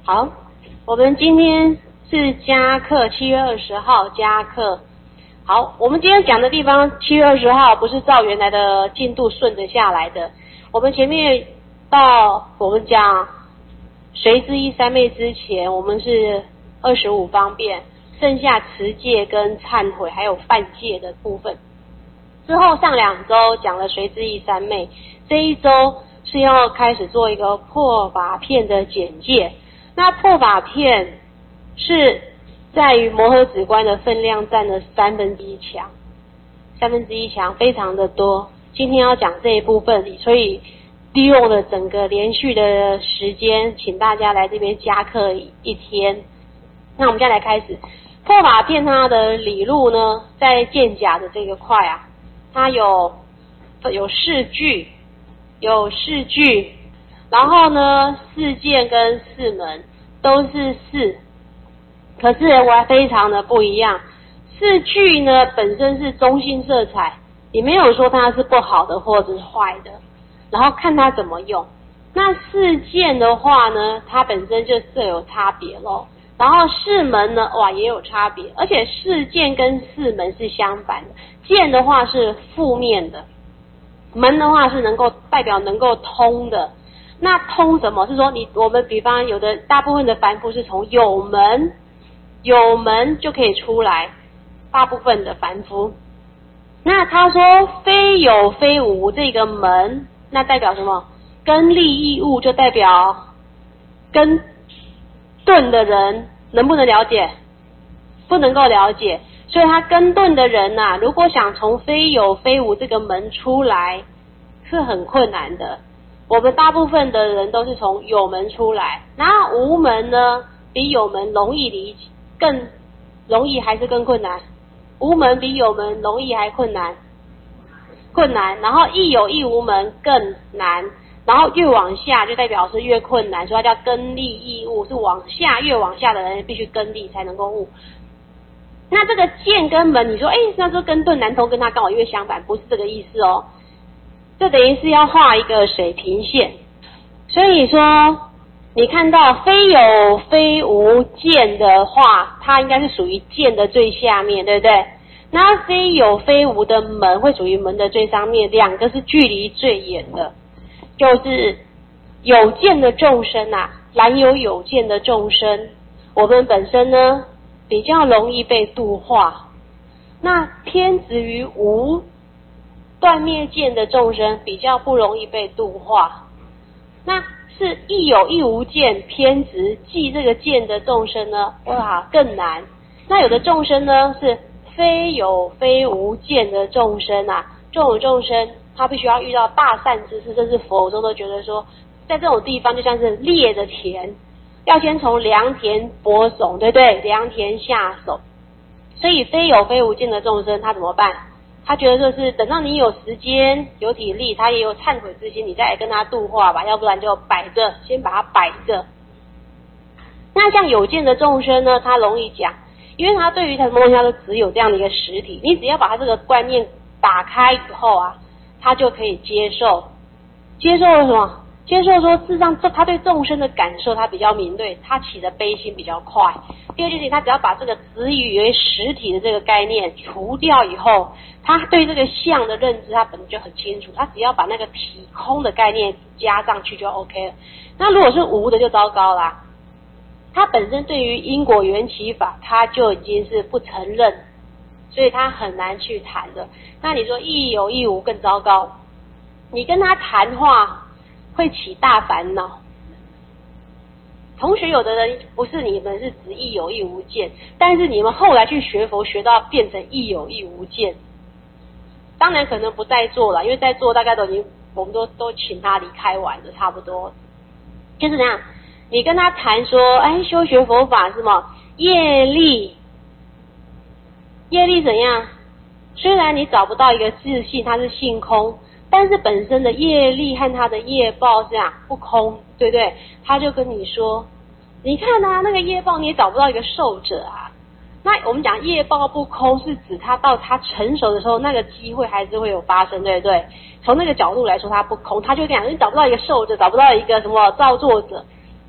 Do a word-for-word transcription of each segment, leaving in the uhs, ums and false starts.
好，我们今天是加课，七月二十号加课。好，我们今天讲的地方，七月二十号不是照原来的进度顺着下来的。我们前面到我们讲随之一三昧之前，我们是二十五方便，剩下持戒跟忏悔还有犯戒的部分。之后上两周讲了随之一三昧，这一周是要开始做一个破法片的简介。那破法片是在于摩诃止观的分量占了三分之一强，三分之一强非常的多。今天要讲这一部分，所以利用了整个连续的时间，请大家来这边加课一天。那我们现在来开始破法片，它的理路呢，在剑甲的这个块啊，它有有四句，有四句。然后呢，四剑跟四门都是四，可是我还非常的不一样。四句呢本身是中性色彩，也没有说它是不好的或者是坏的，然后看它怎么用。那四剑的话呢，它本身就各有差别咯。然后四门呢，哇也有差别，而且四剑跟四门是相反的。剑的话是负面的，门的话是能够代表能够通的。那通什么？是说你我们比方有的大部分的凡夫是从有门有门就可以出来，大部分的凡夫。那他说非有非无这个门，那代表什么？根利益物就代表根钝的人能不能了解？不能够了解。所以他根钝的人啊，如果想从非有非无这个门出来是很困难的。我们大部分的人都是从有门出来，那无门呢，比有门容易理解，更容易还是更困难？无门比有门容易还困难？困难。然后亦有亦无门更难，然后越往下就代表是越困难，所以它叫根利益物，是往下越往下的人必须根利才能够悟。那这个剑跟门，你说哎，那说根钝难通，跟它刚好越相反，不是这个意思哦。这等于是要画一个水平线，所以说你看到非有非无剑的话，它应该是属于剑的最下面，对不对？那非有非无的门会属于门的最上面，两个是距离最远的。就是有剑的众生啊，然有有剑的众生，我们本身呢比较容易被度化。那偏执于无断灭剑的众生比较不容易被度化，那是亦有亦无剑偏执记这个剑的众生呢，哇更难。那有的众生呢是非有非无剑的众生啊，这种众生他必须要遇到大善知识，甚至佛中都觉得说，在这种地方就像是猎的田，要先从良田播种，对不对？良田下手。所以非有非无剑的众生他怎么办？他觉得就是等到你有时间有体力，他也有忏悔之心，你再来跟他度化吧，要不然就摆着，先把它摆着。那像有见的众生呢，他容易讲，因为他对于什么东西他都只有这样的一个实体，你只要把他这个观念打开以后啊，他就可以接受。接受了什么？接受说事实上他对众生的感受他比较敏锐，他起的悲心比较快。第二件事情，他只要把这个只以为实体的这个概念除掉以后，他对这个相的认知他本来就很清楚，他只要把那个体空的概念加上去就 OK 了。那如果是无的就糟糕啦，他本身对于因果缘起法他就已经是不承认，所以他很难去谈的。那你说亦有亦无更糟糕，你跟他谈话会起大烦恼。同学有的人不是你们是指亦有亦无见，但是你们后来去学佛学到变成亦有亦无见，当然可能不在座了，因为在座大概都已经我们都都请他离开完了，差不多就是那样。你跟他谈说哎，修学佛法是什么业力，业力怎样？虽然你找不到一个自信它是性空，但是本身的业力和它的业报是这样不空，对不对？他就跟你说，你看啊，那个业报你也找不到一个受者啊。那我们讲业报不空，是指他到他成熟的时候，那个机会还是会有发生，对不对？从那个角度来说，它不空，他就讲你找不到一个受者，找不到一个什么造作者。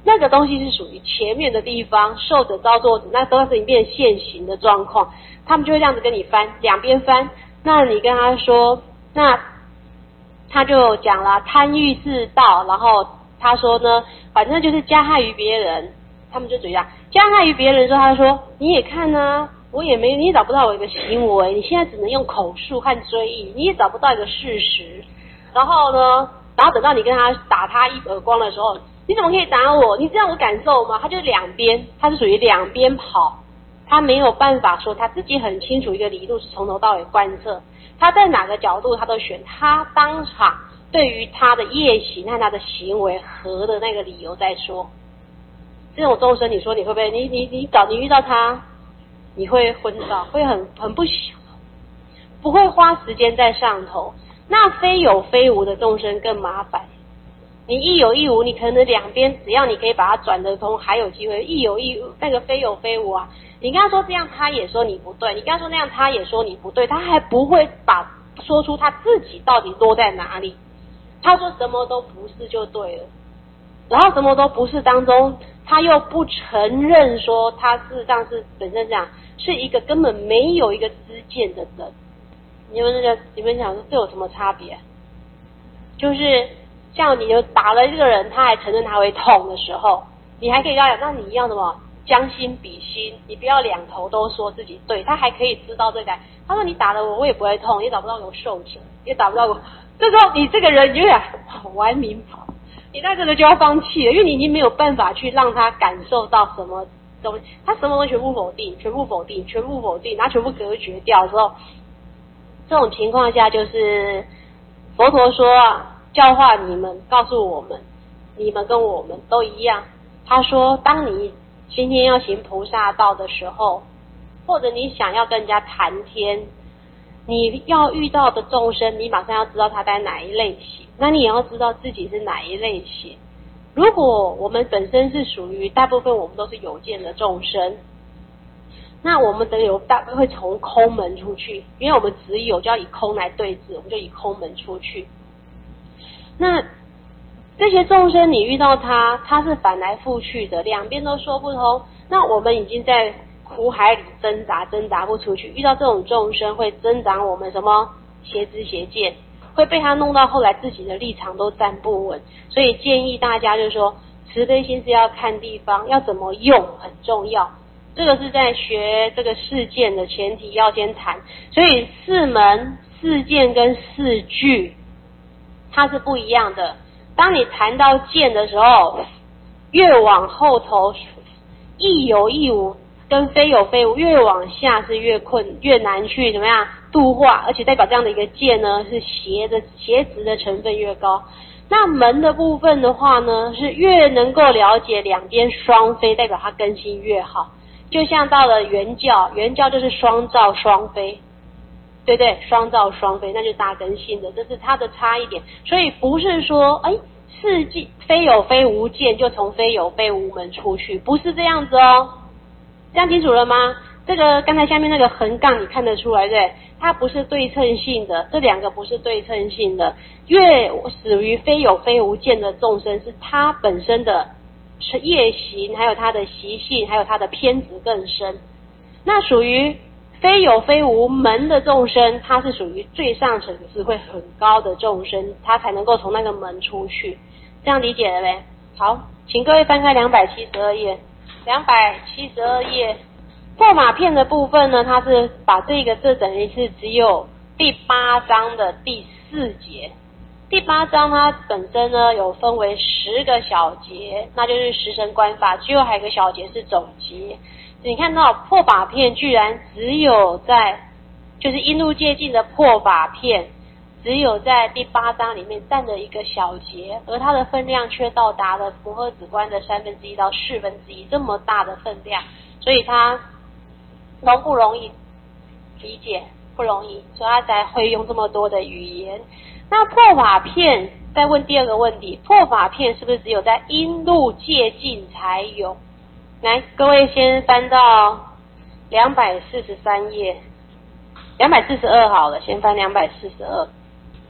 那个东西是属于前面的地方，受者造作者，那都是已经变成现行的状况，他们就会这样子跟你翻，两边翻。那你跟他说，那他就讲了贪欲自盗，然后他说呢，反正就是加害于别人，他们就这样加害于别人的时候，他说你也看啊，我也没，你也找不到我一个行为，你现在只能用口述和追忆，你也找不到一个事实。然后呢，然后等到你跟他打他一耳光的时候，你怎么可以打我？你知道我感受吗？他就两边，他是属于两边跑，他没有办法说他自己很清楚一个理路是从头到尾贯彻，他在哪个角度他都选他当场对于他的业行和他的行为合的那个理由再说。这种众生，你说你会不会？你你你找你遇到他，你会昏倒，会很很不喜，不会花时间在上头。那非有非无的众生更麻烦。你一有一无，你可能两边只要你可以把它转得通，还有机会。一有一无，那个非有非无啊，你跟他说这样，他也说你不对；你跟他说那样，他也说你不对。他还不会把说出他自己到底落在哪里。他说什么都不是就对了，然后什么都不是当中，他又不承认说他事实上是本身讲是一个根本没有一个知见的人。你们那个你们想说这有什么差别？就是像你就打了这个人，他还承认他会痛的时候，你还可以跟他讲，那你要什么将心比心，你不要两头都说自己对，他还可以知道这个。他说你打了我，我也不会痛，也找不到我受者，也打不到我。这时候你这个人有点玩命跑，你那个人就要放弃了，因为你已经没有办法去让他感受到什么东西，他什么东西全部否定，全部否定，全部否定，然后全部隔绝掉的时候，这种情况下就是佛陀说啊，教化你们，告诉我们，你们跟我们都一样。他说，当你今天要行菩萨道的时候，或者你想要跟人家谈天，你要遇到的众生，你马上要知道他在哪一类型，那你也要知道自己是哪一类型。如果我们本身是属于大部分我们都是有见的众生，那我们的有大会从空门出去，因为我们只有就要以空来对峙，我们就以空门出去。那这些众生你遇到他，他是反来覆去的，两边都说不通，那我们已经在苦海里挣扎挣扎不出去。遇到这种众生会增长我们什么邪知邪见，会被他弄到后来自己的立场都站不稳。所以建议大家就是说，慈悲心是要看地方，要怎么用很重要。这个是在学这个四见的前提要先谈，所以四门、四见跟四句它是不一样的。当你谈到见的时候，越往后头亦有亦无跟非有非无，越往下是越困越难去怎么样度化，而且代表这样的一个见呢是邪的邪执的成分越高。那门的部分的话呢，是越能够了解两边双非，代表它根性越好。就像到了圆教，圆教就是双照双非，对对，双照双非，那就是大根性的，这是它的差异点。所以不是说哎，世界非有非无见就从非有非无门出去，不是这样子哦。这样清楚了吗？这个刚才下面那个横杠你看得出来，对，它不是对称性的，这两个不是对称性的。越属于非有非无见的众生，是它本身的业行，还有它的习性，还有它的偏执更深。那属于非有非无门的众生，它是属于最上层次会很高的众生，它才能够从那个门出去。这样理解了呗？好，请各位翻开两百七十二页。两百七十二页破马片的部分呢，它是把这个这等于是只有第八章的第四节。第八章它本身呢有分为十个小节，那就是十神观法，最后还有一个小节是总结。你看到破法片居然只有在就是因路界境的破法片只有在第八章里面占了一个小节，而它的分量却到达了摩诃止观的三分之一到四分之一这么大的分量，所以它容不容易理解？不容易，所以它才会用这么多的语言。那破法片再问第二个问题，破法片是不是只有在因路界境才有？来，各位先翻到两百四十三页，两百四十二好了，先翻两百四十二。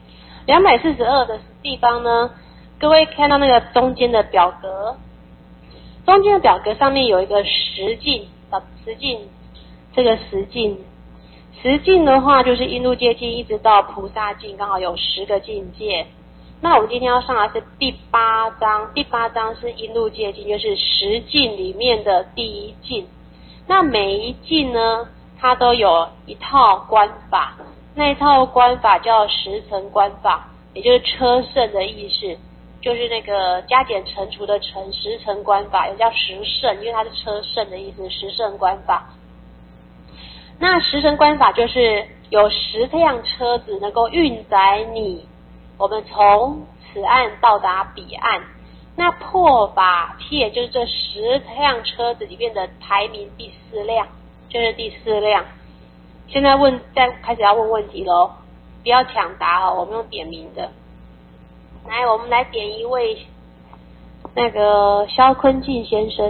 两百四十二的地方呢，各位看到那个中间的表格， 中间的表格上面有一个十境，十境，这个十境，十境的话就是因路界境一直到菩萨境，刚好有十个境界。那我们今天要上的是第八章，第八章是因路界境，就是十境里面的第一境。那每一境呢，它都有一套观法，那一套观法叫十乘观法，也就是车胜的意思，就是那个加减乘除的乘，十乘观法，也叫十胜，因为它是车胜的意思，十胜观法。那十乘观法就是有十辆车子能够运载你，我们从此岸到达彼岸。那破法片就是这十辆车子里面的排名第四辆，就是第四辆。现在问，再开始要问问题喽，不要抢答哦，我们用点名的。来，我们来点一位那个萧坤进先生。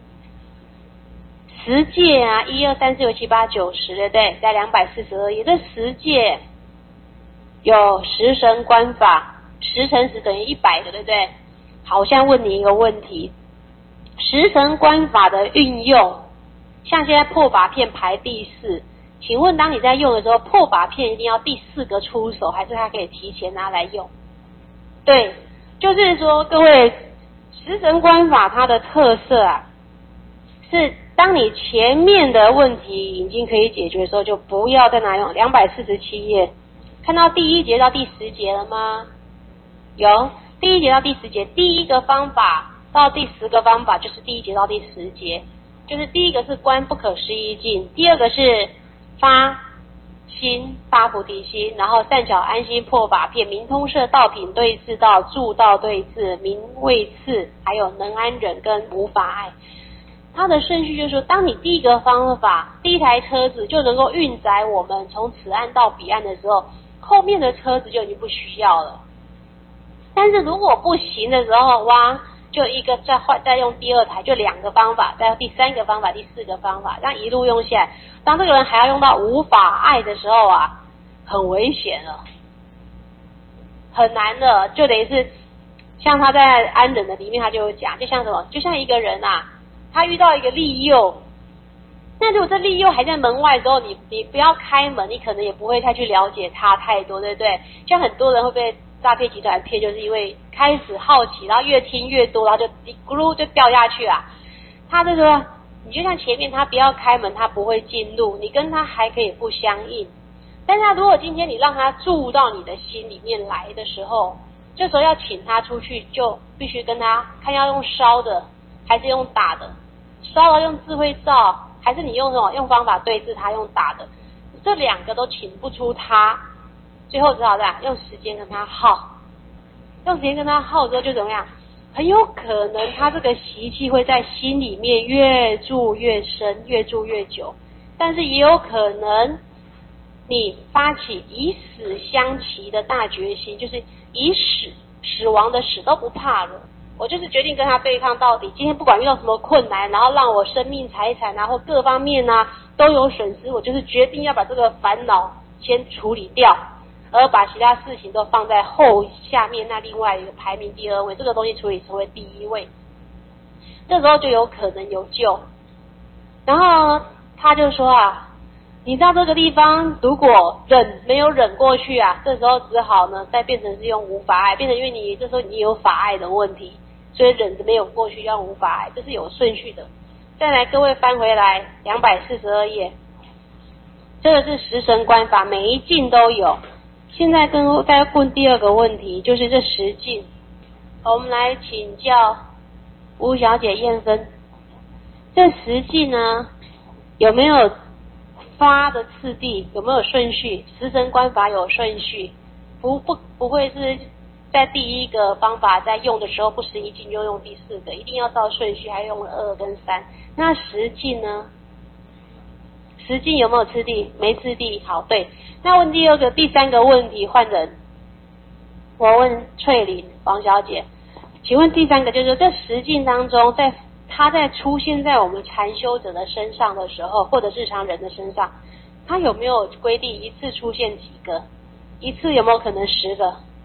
十界啊，一二三四六七八九十，对不对？在两百四十二页，这十界有十乘观法，十乘十等于一百的，对不对？好，我现在问你一个问题，十乘观法的运用，像现在破法片排第四，请问当你在用的时候，破法片一定要第四个出手，还是它可以提前拿来用？对，就是说各位，十乘观法它的特色啊，是当你前面的问题已经可以解决的时候，就不要再拿用。两百四十七页，看到第一节到第十节了吗？有，第一节到第十节，第一个方法到第十个方法就是第一节到第十节，就是第一个是观不可思议境，第二个是发心发菩提心，然后善巧安心破法片，明通摄道品对治道，助道对治，明位次，还有能安忍跟无法爱。它的顺序就是说，当你第一个方法，第一台车子就能够运载我们从此岸到彼岸的时候，后面的车子就已经不需要了。但是如果不行的时候，哇，就一个再换再用第二台，就两个方法，再用第三个方法，第四个方法，这样一路用下来，当这个人还要用到无法爱的时候啊，很危险了，很难的，就等于是像他在安忍的里面他就有讲，就像什么，就像一个人啊，他遇到一个利诱，那如果这利诱还在门外的时候，你你不要开门，你可能也不会太去了解他太多，对不对？像很多人会被诈骗集团骗，就是因为开始好奇，然后越听越多，然后就咕噜就掉下去啊。他这个，你就像前面他不要开门，他不会进入，你跟他还可以不相应。但是他如果今天你让他住到你的心里面来的时候，这时候要请他出去，就必须跟他看要用烧的还是用打的，烧的用智慧照，还是你用什么用方法对治他用打的，这两个都请不出他。最后只好这样用时间跟他耗，用时间跟他耗之后就怎么样？很有可能他这个习气会在心里面越住越深，越住越久。但是也有可能你发起以死相齐的大决心，就是以死死亡的死都不怕了，我就是决定跟他对抗到底。今天不管遇到什么困难，然后让我生命财产啊或各方面啊都有损失，我就是决定要把这个烦恼先处理掉，而把其他事情都放在后下面那另外一个排名第二位，这个东西处理成为第一位，这时候就有可能有救。然后他就说啊，你到这个地方如果忍没有忍过去啊，这时候只好呢再变成是用无法爱，变成因为你这时候你有法爱的问题，所以忍着没有过去要用无法爱，这是有顺序的。再来各位翻回来两百四十二页，这个是十乘观法，每一境都有。现在跟再问第二个问题，就是这十境，我们来请教吴小姐验分，这十境呢有没有发的次第，有没有顺序？十乘观法有顺序，不不不会是在第一个方法在用的时候不十一境就用第四个，一定要照顺序，还用了二跟三。那十境呢？十境有没有次第？没次第。好，对。那问第二个、第三个问题，换人。我问翠玲王小姐，请问第三个就是这十境当中，在它在出现在我们禅修者的身上的时候，或者日常人的身上，它有没有规定一次出现几个？一次有没有可能十个？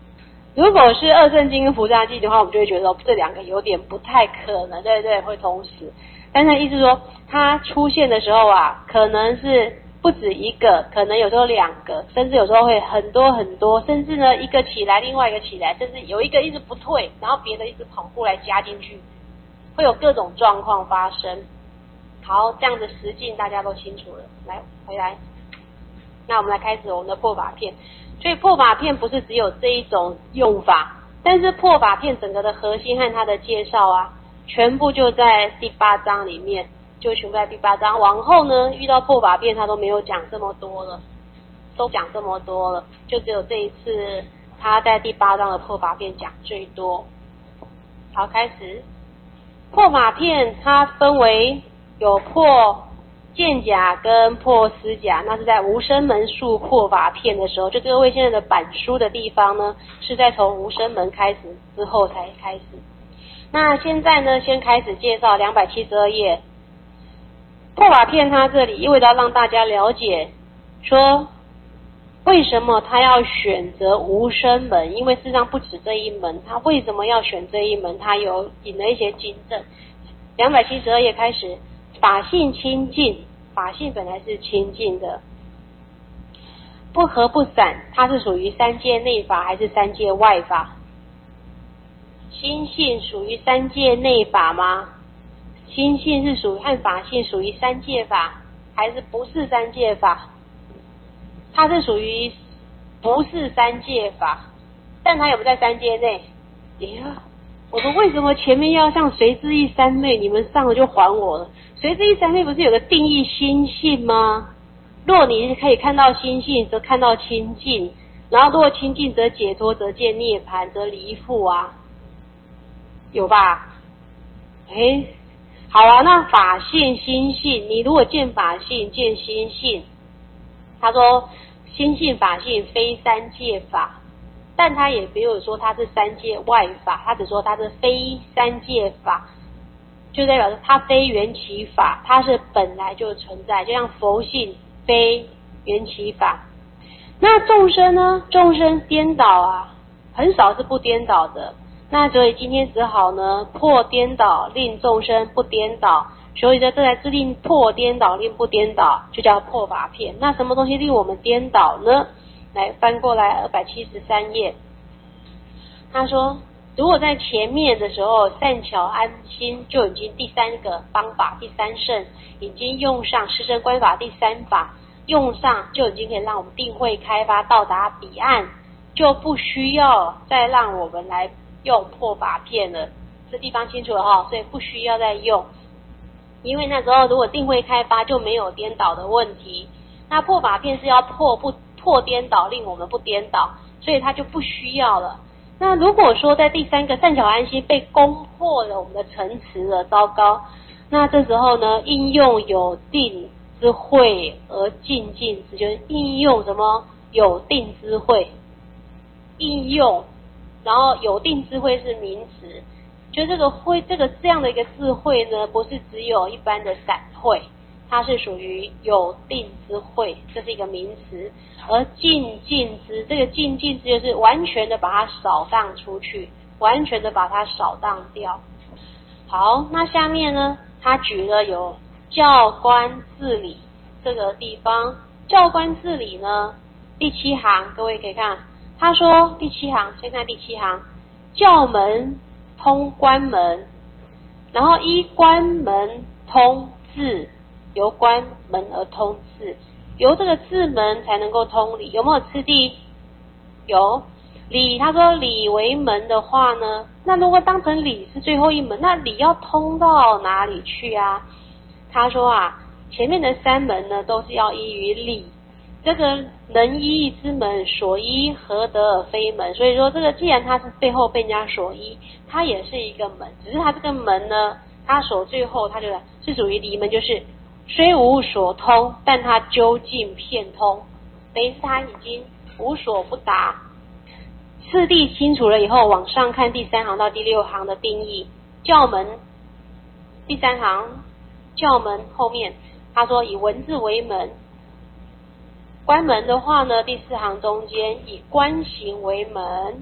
如果是二圣经跟菩萨记的话，我们就会觉得这两个有点不太可能，对不对？会同时。但是意思说，它出现的时候啊，可能是不止一个，可能有时候两个，甚至有时候会很多很多，甚至呢一个起来，另外一个起来，甚至有一个一直不退，然后别的一直跑过来加进去，会有各种状况发生。好，这样的实境大家都清楚了。来，回来，那我们来开始我们的破法片。所以破法片不是只有这一种用法，但是破法片整个的核心和它的介绍啊，全部就在第八章里面，就全部在第八章。往后呢，遇到破法片他都没有讲这么多了，都讲这么多了，就只有这一次他在第八章的破法片讲最多。好，开始。破法片它分为有破剑甲跟破丝甲，那是在无声门术破法片的时候，就各位现在的板书的地方呢，是在从无声门开始之后才开始。那现在呢，先开始介绍两百七十二页破法片，它这里因为要让大家了解说为什么他要选择无声门，因为事实上不止这一门，他为什么要选这一门，他有引了一些经证。两百七十二页开始，法性清净，法性本来是清净的，不合不散，它是属于三界内法还是三界外法？心性属于三界内法吗？心性是属于和法性属于三界法还是不是三界法？它是属于不是三界法，但它有没有在三界内？呀，我说为什么前面要上随之一三昧，你们上了就还我了？随之一三昧不是有个定义心性吗？若你可以看到心性，则看到清净，然后如果清净则解脱，则见涅槃，则离缚啊，有吧？诶，好啊，那法性心性，你如果见法性见心性，他说心性法性非三界法，但他也没有说它是三界外法，他只说它是非三界法，就代表说它非缘起法，它是本来就存在，就像佛性非缘起法。那众生呢？众生颠倒啊，很少是不颠倒的。那所以今天只好呢破颠倒，令众生不颠倒。所以呢，这才是令破颠倒，令不颠倒，就叫破法片。那什么东西令我们颠倒呢？来翻过来二百七十三页，他说，如果在前面的时候善巧安心就已经第三个方法，第三圣已经用上十声观法第三法，用上就已经可以让我们定慧开发到达彼岸，就不需要再让我们来用破法片了。这地方清楚了哈，所以不需要再用。因为那时候如果定慧开发就没有颠倒的问题，那破法片是要破不破颠倒，令我们不颠倒，所以它就不需要了。那如果说在第三个善巧安心被攻破了我们的城池了，糟糕，那这时候呢应用有定之慧而静静之，就是应用什么有定之慧，应用，然后有定之慧是名词，就这个慧，这个这样的一个智慧呢，不是只有一般的散慧，它是属于有定之慧，这是一个名词。而静静之，这个静静之就是完全的把它扫荡出去，完全的把它扫荡掉。好，那下面呢，他举了有教官治理这个地方，教官治理呢，第七行，各位可以看，他说第七行，先看第七行，教门通关门，然后依关门通智，由关门而通智，由这个智门才能够通理，有没有次第？有。理，他说理为门的话呢，那如果当成理是最后一门，那理要通到哪里去啊？他说啊，前面的三门呢都是要依于理，这个能依之门所依何得而非门，所以说这个既然它是背后被人家所依，它也是一个门，只是它这个门呢，它所最后它就是属于离门，就是虽无所通，但它究竟遍通，等于是它已经无所不达。次第清楚了以后，往上看第三行到第六行的定义，教门第三行教门后面他说以文字为门，关门的话呢，第四行中间以观行为门，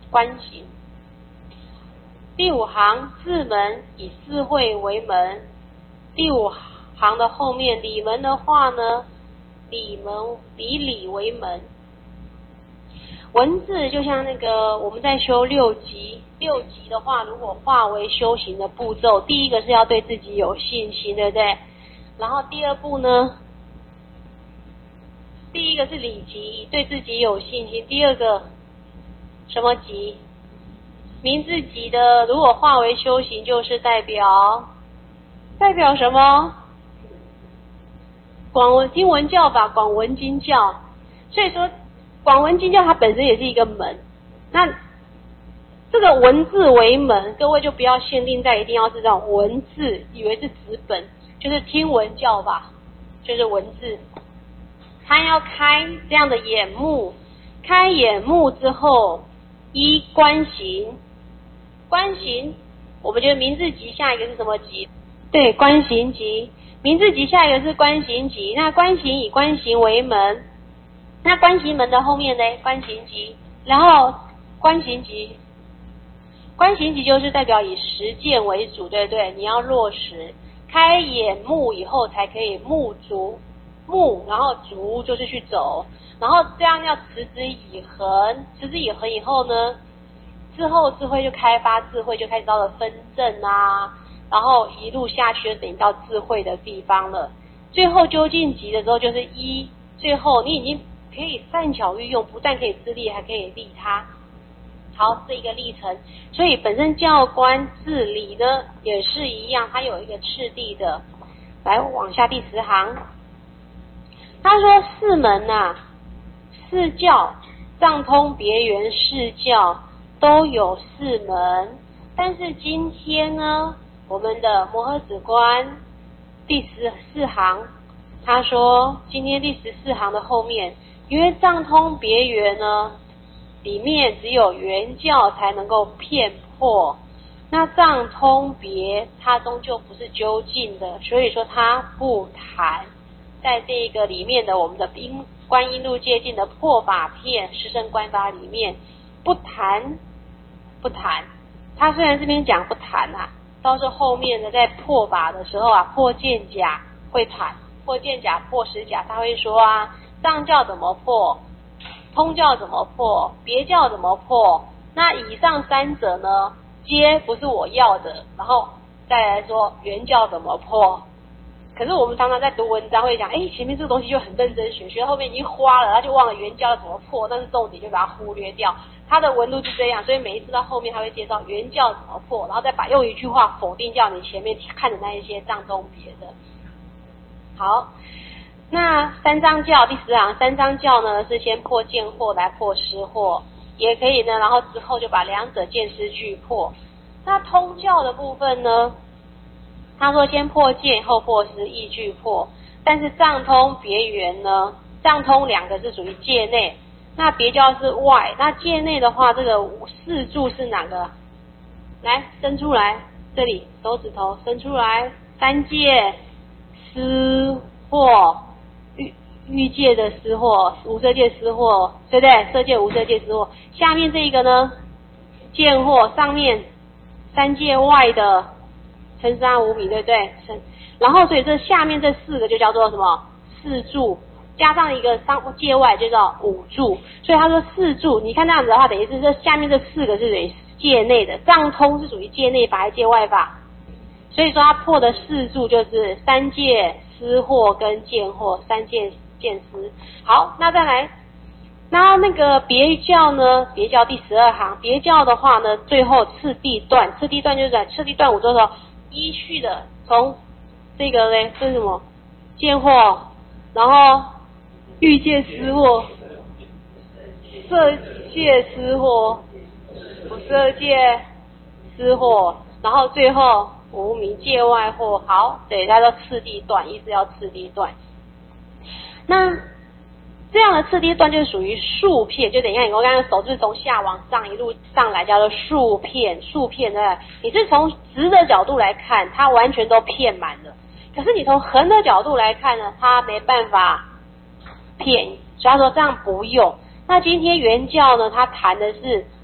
观行。第五行字门以四会为门，第五行的后面里门的话呢，里门以里为门。文字就像那个我们在修六级，六级的话，如果化为修行的步骤，第一个是要对自己有信心，对不对？然后第二步呢，第一个是理级，对自己有信心。第二个什么级？名字级的，如果化为修行，就是代表代表什么？广文听闻教法，广文经教。所以说广文经教它本身也是一个门，那这个文字为门，各位就不要限定在一定要是这种文字，以为是纸本，就是听闻教法，就是文字。他要开这样的眼目，开眼目之后依观行，观行我们觉得名字集下一个是什么集？对，观行集。名字集下一个是观行集，那观行以观行为门，那观行门的后面呢？观行集，然后观行集，观行集就是代表以实践为主，对不对？你要落实，开眼目以后才可以目足，目然后足就是去走，然后这样要持之以恒，持之以恒以后呢，之后智慧就开发，智慧就开始到了分证啊，然后一路下去就等于到智慧的地方了。最后究竟集的时候就是一，最后你已经可以善巧运用，不但可以自利，还可以利他。好，这一个历程，所以本身教官治理呢也是一样，它有一个次第的。来往下第十行，他说四门啊，四教藏通别圆四教都有四门，但是今天呢，我们的摩诃止观第十四行，他说今天第十四行的后面，因为藏通别圆呢，里面只有圆教才能够骗破，那藏通别它终究不是究竟的，所以说它不谈。在这个里面的我们的因观音路戒境的破法片十圣观法里面不谈不谈，他虽然这边讲不谈啊，到时候后面的在破法的时候啊，破见假会谈，破见假破实假，他会说啊，藏教怎么破，通教怎么破，别教怎么破，那以上三者呢皆不是我要的，然后再来说原教怎么破。可是我们常常在读文章会讲，哎，前面这个东西就很认真学，学到后面已经花了，他就忘了原教怎么破，但是重点就把它忽略掉。他的文路是这样，所以每一次到后面他会介绍原教怎么破，然后再把用一句话否定掉你前面看的那一些藏中别的。好，那三藏教第十行，三藏教呢是先破见惑来破失惑，也可以呢，然后之后就把两者见失俱破。那通教的部分呢，他说先破见后破失亦俱破，但是藏通别圆呢，藏通两个是属于界内，那别教是外，那界内的话，这个四柱是哪个？来伸出来，这里手指头伸出来，三界失惑，欲欲界的失惑，无色界失惑，对不对？色界无色界失惑，下面这一个呢见惑，上面三界外的乘三无米，对不对？然后所以这下面这四个就叫做什么？四柱，加上一个三界外就叫五柱，所以他说四柱，你看那样子的话，等于是这下面这四个是属于界内的，藏通是属于界内法还是界外法？所以说他破的四柱就是三界失惑跟见惑，三界见失。好，那再来，那那个别教呢？别教第十二行，别教的话呢，最后次第段，次第段就是在次第段五之后依序的从这个嘞，这是什么？见惑，然后欲界失惑，色界失惑，不色界失惑，然后最后无明界外惑。好，对，它叫次第段，意思要次第段。那这样的次第段就是属于数片，就等一下你我刚刚手就是从下往上一路上来，叫做数片，数片的。你是从直的角度来看，它完全都片满了。可是你从横的角度来看呢，它没办法片，所以他说这样不用。那今天原教呢，他谈的是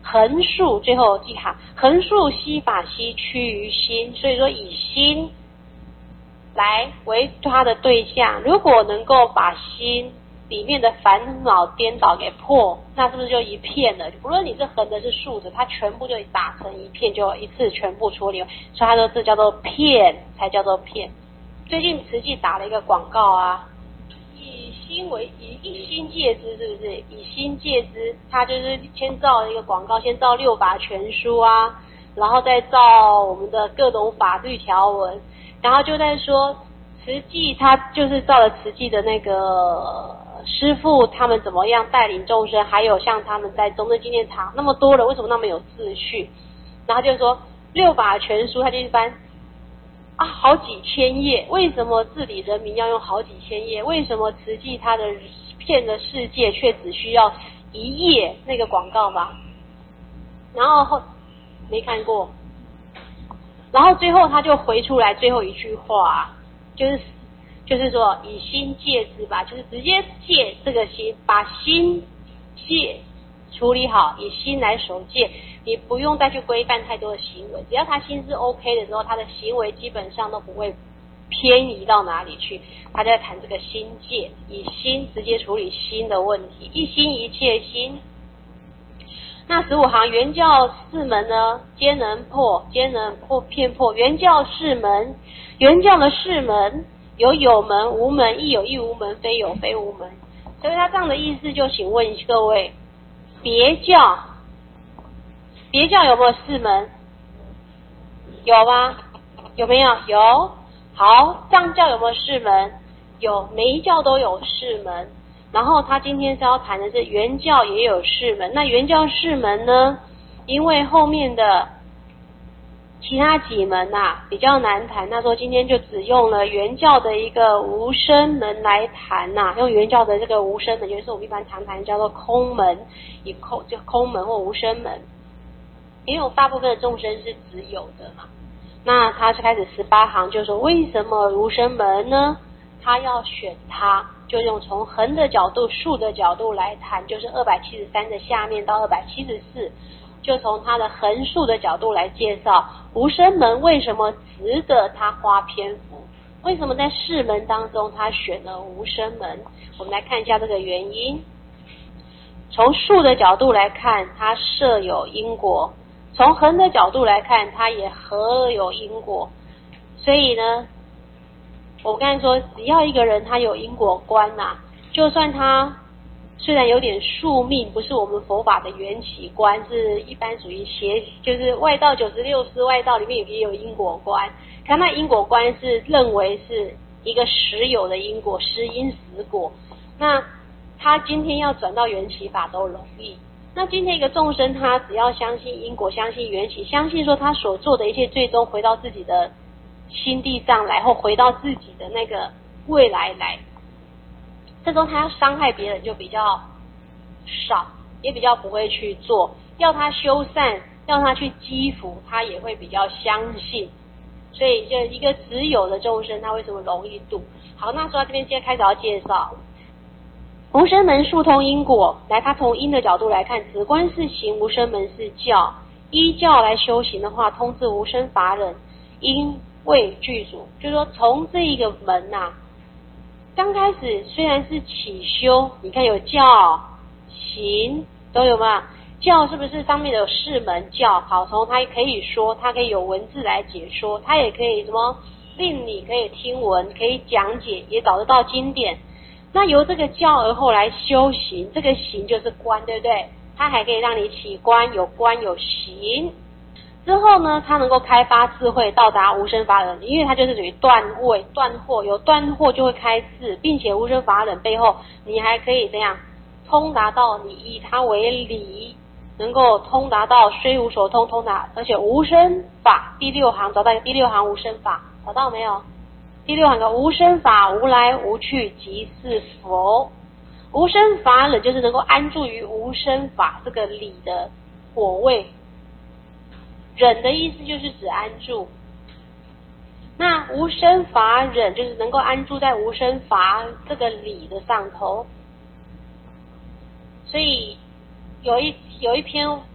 横竖最后记哈，横竖西法西趋于心，所以说以心来为他的对象，如果能够把心里面的烦恼颠倒给破，那是不是就一片了？不论你是横的是竖的，它全部就打成一片，就一次全部处理。所以他说这叫做片，才叫做片。最近慈济打了一个广告啊，以心为以一心戒之，是不是？以心戒之，他就是先造一个广告，先造六法全书啊，然后再造我们的各种法律条文，然后就在说慈济，他就是照了慈济的那个师父他们怎么样带领众生，还有像他们在中正纪念堂那么多人，为什么那么有秩序？然后就说六法全书，他就一般啊好几千页，为什么治理人民要用好几千页？为什么慈济他的骗的世界却只需要一页那个广告吧？然后后没看过，然后最后他就回出来最后一句话，就是就是说以心戒之吧，就是直接戒这个心，把心戒处理好，以心来守戒，你不用再去规范太多的行为，只要他心是 OK 的时候，他的行为基本上都不会偏移到哪里去。他在谈这个心戒，以心直接处理心的问题，一心一切心。那十五行原教四门呢，皆能破，皆能破骗破。原教四门，原教的四门有有门无门，亦有亦无门，非有非无门。所以他这样的意思，就请问各位，别教别教有没有四门？有吗？有没有？有。好，藏教有没有四门？有，每一教都有四门。然后他今天是要谈的是原教也有四门。那原教四门呢，因为后面的其他几门啊比较难谈，那说今天就只用了原教的一个无生门来谈呐、啊，用原教的这个无生门，就是我们一般常谈叫做空门，以空就空门或无生门，因为我大部分的众生是只有的嘛。那他是开始十八行，就说为什么无生门呢？他要选它，就用从横的角度、竖的角度来谈，就是二百七十三的下面到二百七十四，就从他的横竖的角度来介绍无生门为什么值得他花篇幅，为什么在四门当中他选了无生门。我们来看一下这个原因。从竖的角度来看，它设有因果；从横的角度来看，它也合有因果。所以呢，我刚才说，只要一个人他有因果观呐、啊，就算他虽然有点宿命，不是我们佛法的缘起观，是一般属于邪，就是外道九十六师外道里面也有因果观，看那因果观是认为是一个实有的因果，实因实果。那他今天要转到缘起法都容易。那今天一个众生，他只要相信因果，相信缘起，相信说他所做的一切最终回到自己的心地上来，或回到自己的那个未来来，这种他要伤害别人就比较少，也比较不会去做。要他修善，要他去积福，他也会比较相信。所以就一个只有的众生，他为什么容易度？好，那说到这边，现在开始要介绍无生门疏通因果。来，他从因的角度来看，止观是行，无生门是教。依教来修行的话，通知无生法忍，因为具足，就是说从这一个门呐、啊，刚开始虽然是起修，你看有教、行都有嘛？教是不是上面有四门教？好，从它可以说，它可以有文字来解说，它也可以什么令你可以听闻，可以讲解，也找得到经典。那由这个教而后来修行，这个行就是观，对不对？它还可以让你起观，有观有行。之后呢，它能够开发智慧，到达无生法忍，因为它就是属于断位、断惑，有断惑就会开智，并且无生法忍背后，你还可以怎样通达到你以它为理，能够通达到虽无所通，通达，而且无生法第六行找到第六行无生法，找到没有？第六行的无生法无来无去即是佛，无生法忍就是能够安住于无生法这个理的果位。忍的意思就是指安住，那无生法忍就是能够安住在无生法这个理的上头。所以有一有一篇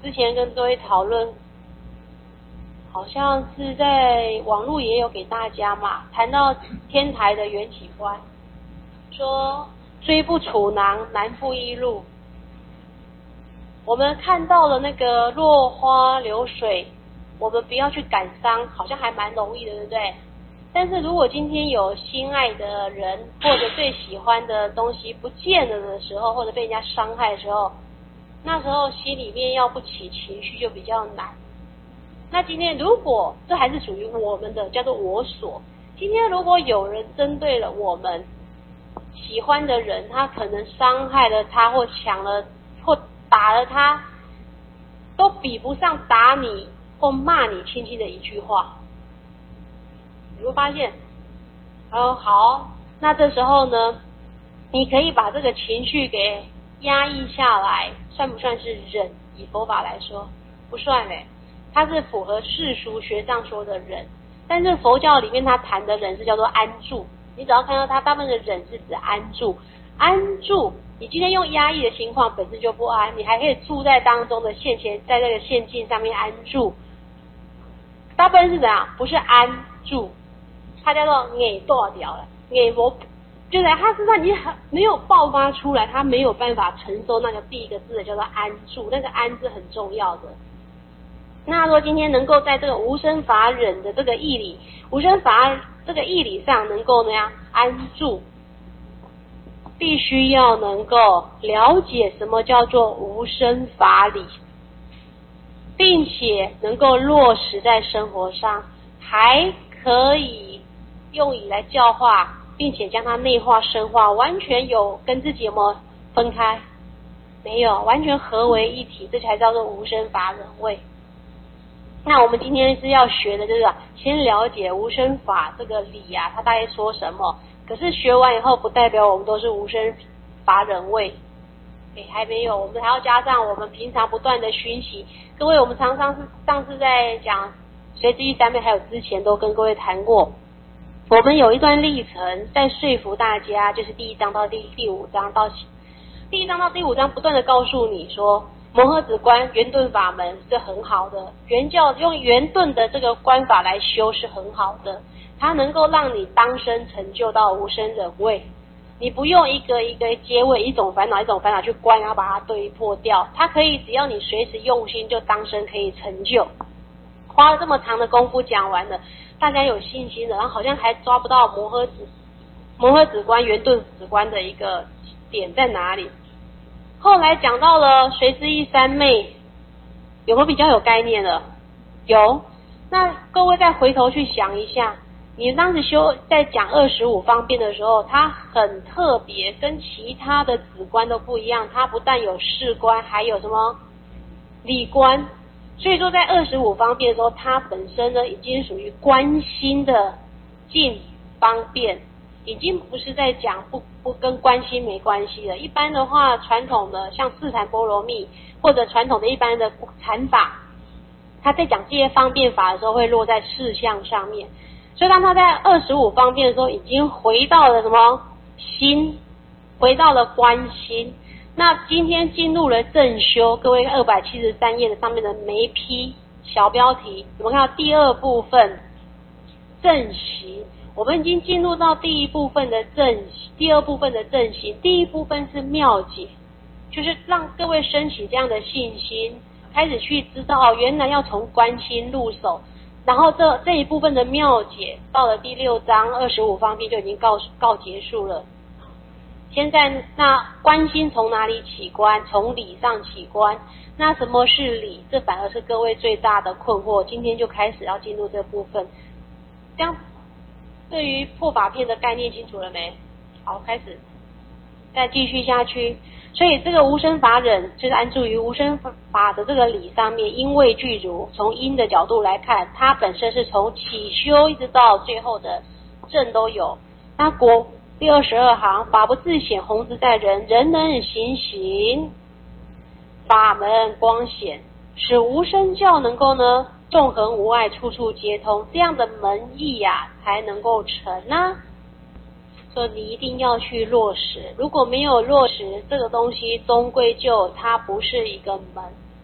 之前跟各位讨论，好像是在网络也有给大家嘛，谈到天台的缘起观，说追不处囊，难复一路。我们看到了那个落花流水，我们不要去感伤，好像还蛮容易的，对不对？但是如果今天有心爱的人或者最喜欢的东西不见了的时候，或者被人家伤害的时候，那时候心里面要不起情绪就比较难。那今天如果这还是属于我们的，叫做我所，今天如果有人针对了我们喜欢的人，他可能伤害了他或抢了或打了他，都比不上打你或骂你轻轻的一句话。你会发现，哦好，那这时候呢，你可以把这个情绪给压抑下来，算不算是忍？以佛法来说，不算嘞，它是符合世俗学上说的忍。但是佛教里面它谈的忍是叫做安住，你只要看到它大部分的忍是指安住，安住。你今天用压抑的情况本身就不安，你还可以住在当中的现前，在这个现境上面安住。大部分是怎样？不是安住，它叫做眼断掉了，眼膜就是它是让你没有爆发出来，它没有办法承受那个第一个字的叫做安住，那个安字很重要的。那说今天能够在这个无生法忍的这个义理，无生法这个义理上能够那样安住，必须要能够了解什么叫做无生法理，并且能够落实在生活上，还可以用以来教化，并且将它内化深化，完全有跟自己有没有分开？没有，完全合为一体，这才叫做无生法忍位。那我们今天是要学的就是先了解无生法这个理啊，它大概说什么。可是学完以后不代表我们都是无生法忍位，诶还没有，我们还要加上我们平常不断的熏习。各位，我们常常是上次在讲随之欲三昧还有之前都跟各位谈过，我们有一段历程在说服大家，就是第一章到第第五章到第一章到第五章不断的告诉你说摩诃止观圆顿法门是很好的，圆教用圆顿的这个观法来修是很好的，它能够让你当生成就到无生忍位，你不用一个一个结尾一种烦恼一种烦恼去观，然后把它对破掉，它可以只要你随时用心就当生可以成就。花了这么长的功夫讲完了，大家有信心的，然后好像还抓不到摩诃止摩诃止观圆顿止观的一个点在哪里。后来讲到了随之欲三昧，有没有比较有概念了？有。那各位再回头去想一下，你当时修在讲二十五方便的时候，它很特别，跟其他的止观都不一样，它不但有事观，还有什么理观。所以说在二十五方便的时候，它本身呢已经属于观心的尽方便，已经不是在讲不不跟观心没关系了。一般的话，传统的像四禅波罗蜜或者传统的一般的禅法，他在讲这些方便法的时候会落在事项上面，所以当他在二十五方便的时候已经回到了什么心，回到了观心。那今天进入了正修，各位二百七十三页的上面的眉批小标题，我们看到第二部分正行，我们已经进入到第一部分的正第二部分的正行，第一部分是妙解，就是让各位升起这样的信心，开始去知道原来要从观心入手，然后这这一部分的妙解到了第六章二十五方面就已经告告结束了。现在那观心从哪里起观？从理上起观。那什么是理？这反而是各位最大的困惑。今天就开始要进入这部分。这样对于破法片的概念清楚了没？好，开始再继续下去。所以这个无生法忍就是安住于无生法的这个理上面，因为具足，从因的角度来看，它本身是从起修一直到最后的正都有。那国第二十二行，法不自显，弘之在人，人能行行，法门光显，使无生教能够呢纵横无碍，处处皆通，这样的门义呀、啊、才能够成啊。所以你一定要去落实，如果没有落实这个东西，终归就它不是一个门，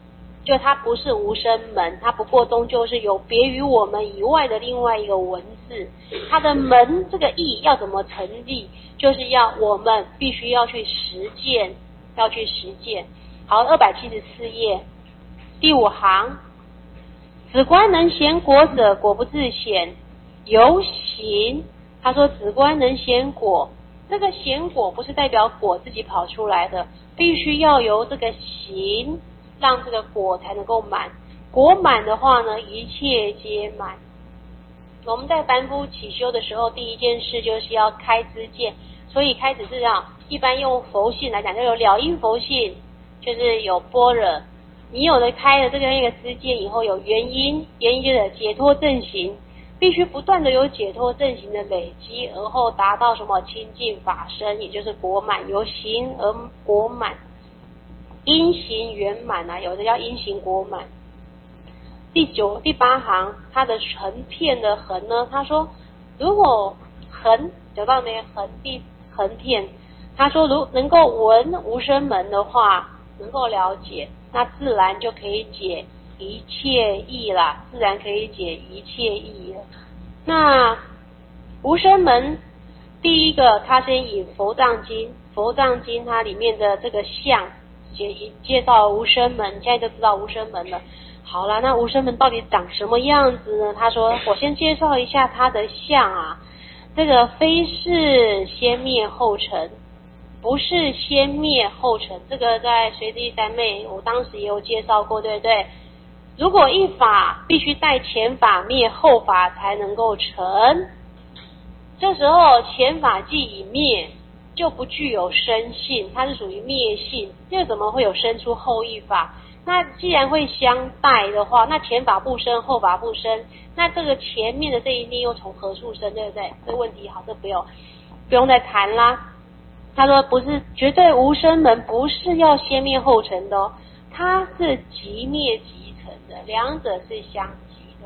就它不是无声门，它不过终究是有别于我们以外的另外一个文字。它的门这个义要怎么成立，就是要我们必须要去实践，要去实践。好，二百七十四页第五行，子观能显果者，果不自显，由行。他说子观能显果，这个显果不是代表果自己跑出来的，必须要由这个行让这个果才能够满。果满的话呢，一切皆满。我们在凡夫起修的时候，第一件事就是要开知见，所以开始是让一般用佛性来讲，就有了因佛性，就是有般若。你有了开了这个那个知见以后，有原因，原因就是解脱正行，必须不断的有解脱正行的累积，而后达到什么清净法身，也就是果满，由行而果满，因行圆满啊，有的叫因行果满。第九第八行，它的横片的横呢，他说如果横讲到没横第横片，他说如能够闻无声门的话，能够了解，那自然就可以解一切义啦，自然可以解一切义了。那无声门第一个，他先引佛藏经，佛藏经它里面的这个相介介绍无声门，现在就知道无声门了。好了，那无声门到底长什么样子呢？他说我先介绍一下它的相啊，这个非是先灭后成，不是先灭后成，这个在随之一三昧我当时也有介绍过，对不对？如果一法必须待前法灭后法才能够成，这时候前法既已灭，就不具有生性，它是属于灭性，又怎么会有生出后一法？那既然会相待的话，那前法不生，后法不生，那这个前面的这一念又从何处生，对不对？这个问题好，这不用不用再谈啦。他说不是，绝对无声门不是要先灭后成的哦，它是即灭即成的，两者是相即的。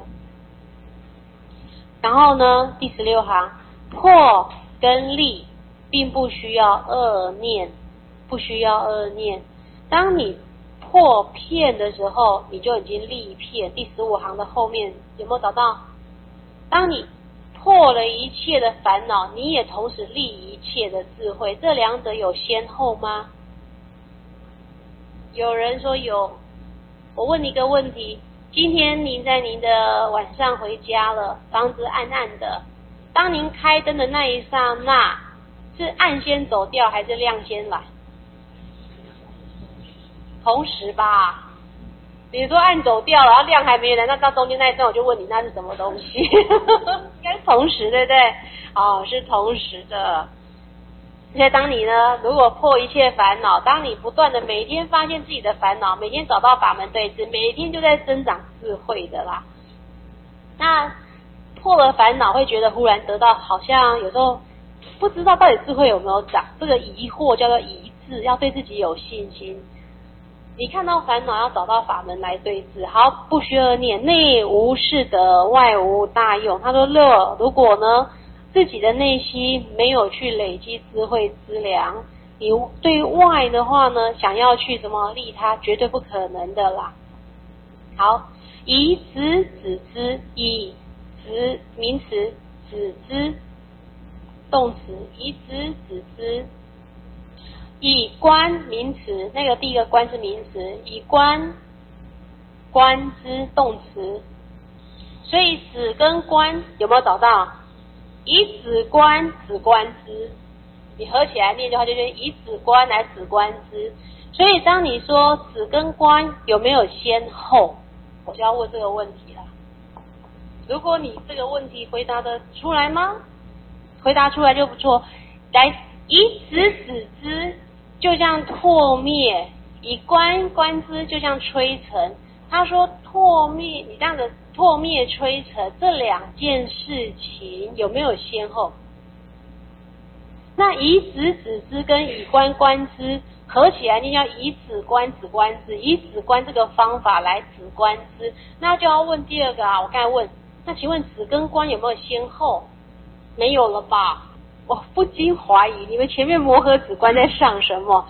然后呢，第十六行，破跟立并不需要二念，不需要二念。当你破片的时候，你就已经立片。第十五行的后面有没有找到？当你破了一切的烦恼，你也同时立一切的智慧，这两者有先后吗？有人说有。我问你一个问题，今天您在您的晚上回家了，房子暗暗的，当您开灯的那一刹那，是暗先走掉还是亮先来？同时吧，比如说暗走掉了，然后亮还没来，那到中间那一阵我就问你那是什么东西？应该是同时，对不对？哦，是同时的。而且当你呢，如果破一切烦恼，当你不断的每天发现自己的烦恼，每天找到法门对治，每天就在增长智慧的啦。那破了烦恼，会觉得忽然得到，好像有时候不知道到底智慧有没有长，这个疑惑叫做疑智，要对自己有信心。你看到烦恼，要找到法门来对治。好，不需二念，内无是德，外无大用。他说六，如果呢自己的内心没有去累积智慧资粮，你对外的话呢，想要去什么利他，绝对不可能的啦。好，以子子之，以子名词，子之动词，以子子之。以观名词，那个第一个观是名词，以观观之动词，所以子跟观有没有找到？以子观子观之，你合起来念的话，就是以子观来子观之。所以当你说子跟观有没有先后，我就要问这个问题了。如果你这个问题回答得出来吗？回答出来就不错。来，以子子之就像唾灭，以观观之就像吹尘。他说唾灭，你这样的唾灭吹尘这两件事情有没有先后？那以子子之跟以观观之合起来，你要以子观子观之，以子观这个方法来子观之。那就要问第二个啊，我刚才问，那请问子跟观有没有先后？没有了吧？我不禁怀疑你们前面摩诃子观在上什么？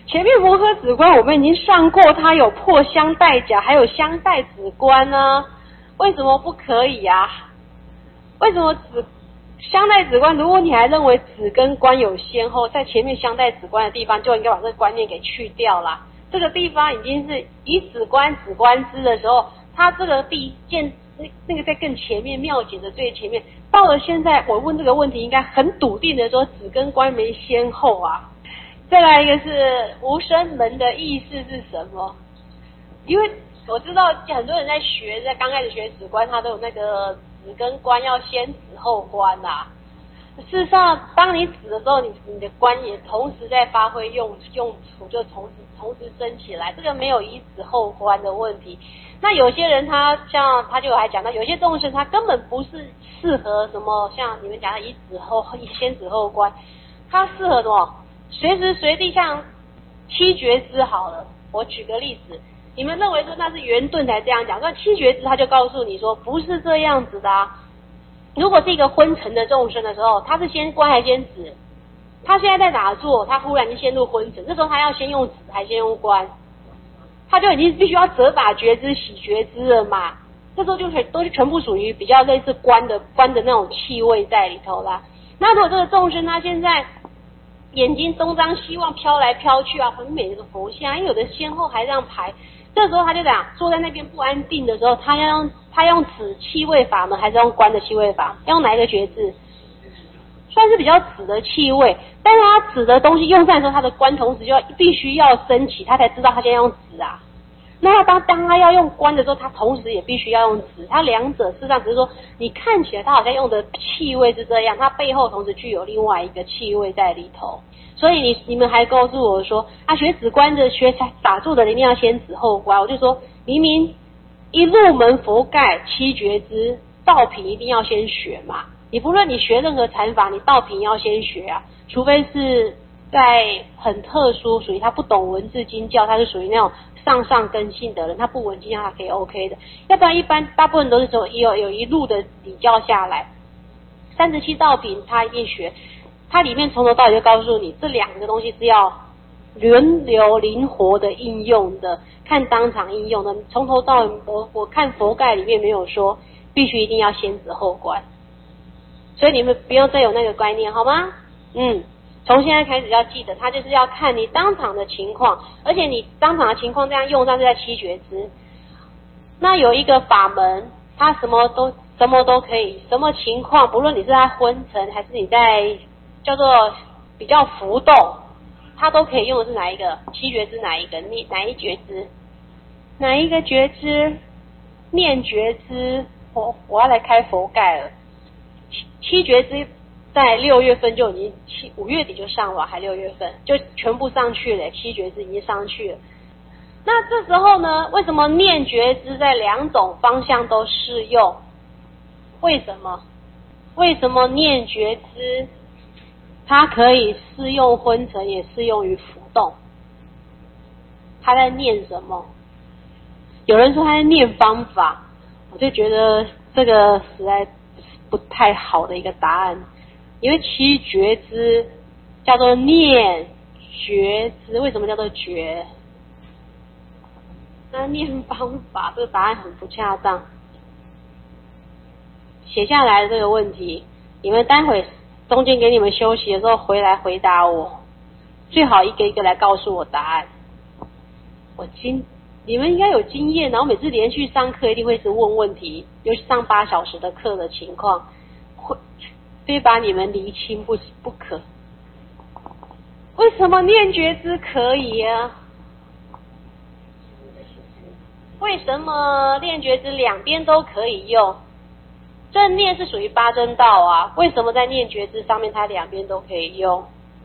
前面摩诃止观我们已经上过，它有破相待甲，还有相待止观呢，为什么不可以啊？为什么止相待止观，如果你还认为止跟观有先后，在前面相待止观的地方就应该把这个观念给去掉啦。这个地方已经是以止观止观之的时候，它这个地见那那个在更前面妙解的最前面，到了现在我问这个问题应该很笃定的说止跟观没先后啊。再来一个是无生门的意思是什么？因为我知道很多人在学，在刚开始学止观，他都有那个止跟观要先止后观啦、啊。事实上，当你止的时候，你你的观也同时在发挥用用处，就同时同时升起来，这个没有以止后观的问题。那有些人他像他就还讲到，有些众生他根本不是适合什么，像你们讲的以止后以先止后观，他适合什么？随时随地像七觉支好了，我举个例子，你们认为说那是圆顿才这样讲，那七觉支他就告诉你说不是这样子的啊。如果是一个昏沉的众生的时候，他是先观还先止？他现在在打坐，他忽然就陷入昏沉，这时候他要先用止还先用观？他就已经必须要折打觉支、洗觉支了嘛。这时候就都是全部属于比较类似观的观的那种气味在里头啦。那如果这个众生他现在眼睛东张西望飘来飘去啊，很美的佛像，因为有的先后还这样排，这时候他就讲坐在那边不安定的时候，他要用他用止气味法呢，还是用观的气味法？要用哪一个觉字？算是比较止的气味，但是他止的东西用上的时候，他的观同时就要必须要升起，他才知道他现在用止啊。那当当他要用观的时候，他同时也必须要用止，他两者事实上只是说你看起来他好像用的气味是这样，他背后同时具有另外一个气味在里头。所以你你们还告诉我说啊，学止观的学打坐的一定要先止后观，我就说明明一入门佛盖七觉支，道品一定要先学嘛。你不论你学任何禅法，你道品要先学啊，除非是在很特殊，属于他不懂文字经教，他是属于那种上上根性的人，他不闻经教他可以 OK 的，要不然一般大部分都是有有有一路的礼教下来，三十七道品他一定学，他里面从头到尾就告诉你这两个东西是要轮流灵活的应用的，看当场应用的，从头到尾我我看佛盖里面没有说必须一定要先止后观，所以你们不用再有那个观念好吗？嗯，从现在开始要记得，他就是要看你当场的情况，而且你当场的情况这样用上是在七觉支。那有一个法门，他什么都什么都可以，什么情况，不论你是在昏沉还是你在叫做比较浮动，他都可以用的是哪一个？七觉支哪一个？你哪一觉支？哪一个觉支？念觉支。我我要来开佛盖了。七七觉支在六月份就已经七五月底就上完，还六月份就全部上去了，七觉支已经上去了。那这时候呢，为什么念觉支在两种方向都适用？为什么？为什么念觉支它可以适用昏沉，也适用于浮动？他在念什么？有人说他在念方法，我就觉得这个实在不太好的一个答案，因为七觉支叫做念觉支，为什么叫做觉？那念方法这个答案很不恰当。写下来的这个问题，你们待会中间给你们休息的时候回来回答我，最好一个一个来告诉我答案。我经你们应该有经验，然后每次连续上课一定会是问问题，尤其上八小时的课的情况，会非把你们厘清不不可。为什么念觉支可以啊？为什么念觉支两边都可以用？正念是属于八正道啊，为什么在念觉支上面它两边都可以用？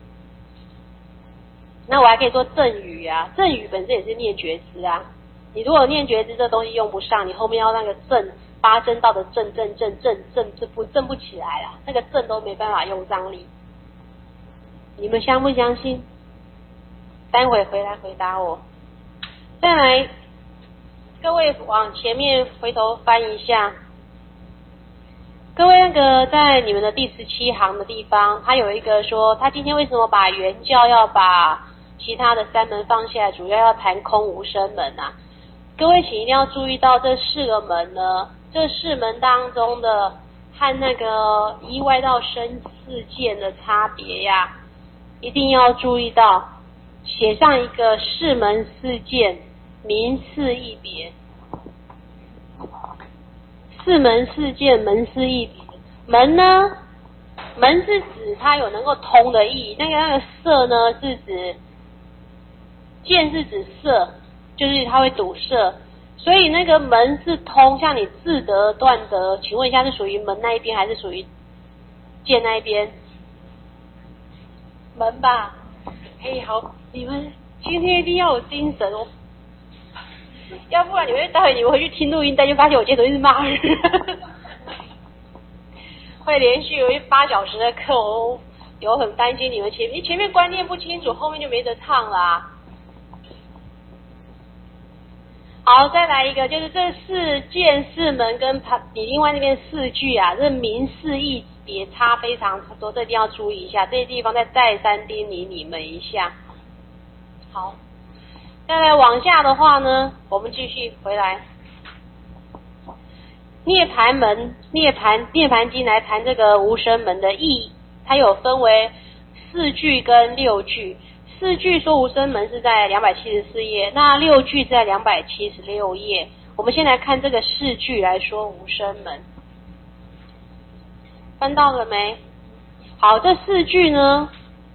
那我还可以说正语啊，正语本身也是念觉支啊。你如果念觉支这东西用不上，你后面要那个正八正道的正正正正正这不正不起来了，那个正都没办法用上力。你们相不相信？待会回来回答我。再来，各位往前面回头翻一下。各位那个在你们的第十七行的地方，他有一个说，他今天为什么把原教要把其他的三门放下来，主要要谈空无生门啊。各位请一定要注意到这四个门呢，这四门当中的和那个一外道生四见的差别呀，一定要注意到，写上一个四门四见，名四一别。四门四见，门四一别。门呢，门是指它有能够通的意义，那个那个塞呢是指，见是指塞，就是它会堵塞，所以那个门是通，像你自得断得，请问一下是属于门那一边还是属于见那一边？门吧。嘿，好，你们今天一定要有精神哦，要不然你会待会你们回去听录音带就发现我今天都一直骂人，会连续有一八小时的课，我有很担心你们前面前面观念不清楚，后面就没得唱啦、啊。好，再来一个，就是这四见四门跟你另外那边四句啊，这名四义别差非常多，这一定要注意一下，这些地方再再三叮咛你们一下。好，再来往下的话呢，我们继续回来。涅槃门，涅槃涅槃经来谈这个无生门的意义，它有分为四句跟六句。四句说无生门是在两百七十四页，那六句是在两百七十六页。我们先来看这个四句来说无生门，翻到了没？好，这四句呢，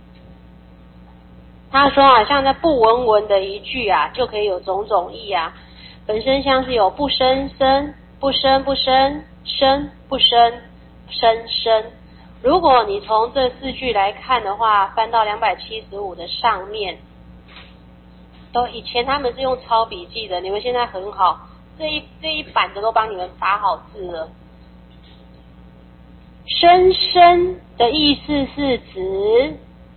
他说啊，像在不闻闻的一句啊，就可以有种种义啊。本身像是有不生生、不生不生、生不生、生生。如果你从这四句来看的话，翻到两百七十五的上面，都以前他们是用抄笔记的，你们现在很好，这一这一版的都帮你们打好字了。生生的意思是指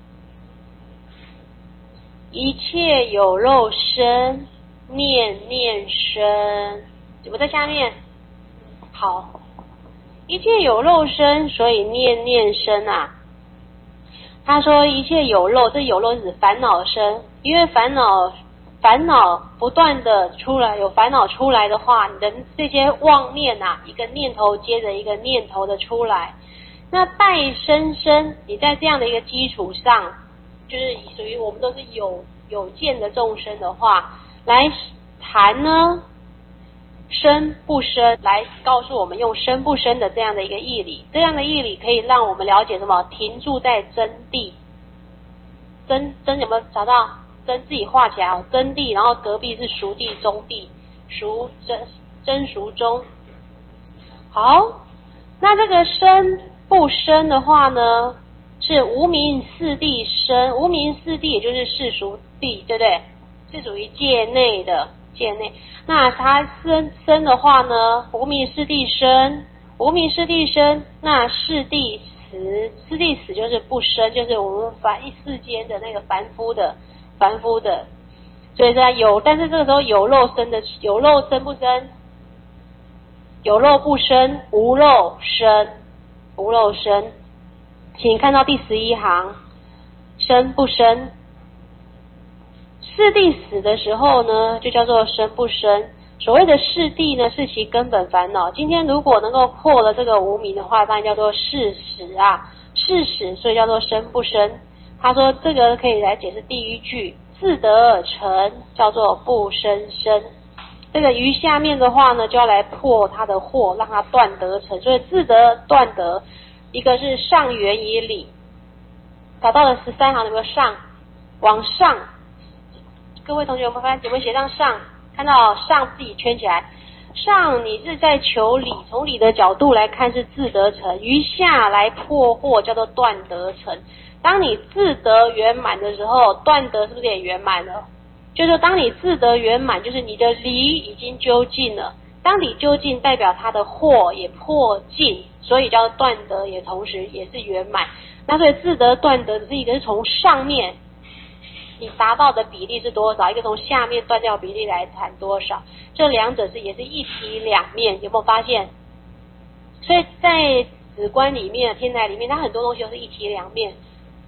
一切有肉生，念念生，怎么在下面？好。一切有肉生，所以念念生啊。他说一切有肉，这有肉是指烦恼生，因为烦恼烦恼不断的出来，有烦恼出来的话，你的这些妄念啊，一个念头接着一个念头的出来，那带生生，你在这样的一个基础上，就是属于我们都是有有见的众生的话，来谈呢。生不生来告诉我们用生不生的这样的一个义理，这样的义理可以让我们了解什么？停住在真谛。真真有没有找到？真自己画起来哦，真谛，然后隔壁是熟谛、中谛，熟真真熟中。好，那这个生不生的话呢，是无明四谛生，无明四谛也就是世俗谛，对不对？是属于界内的。界内，那它生生的话呢，无明四谛生，无明四谛生，那四谛死，四谛死就是不生，就是我们凡一世间的那个凡夫的凡夫的，所以说有，但是这个时候有肉生的，有肉生不生？有肉不生，无肉生，无肉生，请看到第十一行，生不生？四谛死的时候呢，就叫做生不生。所谓的四谛呢，是其根本烦恼。今天如果能够破了这个无明的话，当然叫做事实啊，事实，所以叫做生不生。他说这个可以来解释第一句，自得而成，叫做不生生。这个于下面的话呢，就要来破它的惑，让它断得成。所以自得断得，一个是上缘以理，找到了十三行有没有上？往上。各位同学，我们看有没有写上上？看到上自己圈起来。上你是在求理，从理的角度来看是自得成，于下来破惑叫做断得成。当你自得圆满的时候，断得是不是也圆满了？就是当你自得圆满，就是你的理已经究竟了。当理究竟，代表它的惑也破尽，所以叫断得，也同时也是圆满。那所以自得断得是一个是从上面。你达到的比例是多少？一个从下面断掉比例来谈多少？这两者是也是一体两面，有没有发现？所以在止观里面、天台里面，它很多东西都是一体两面。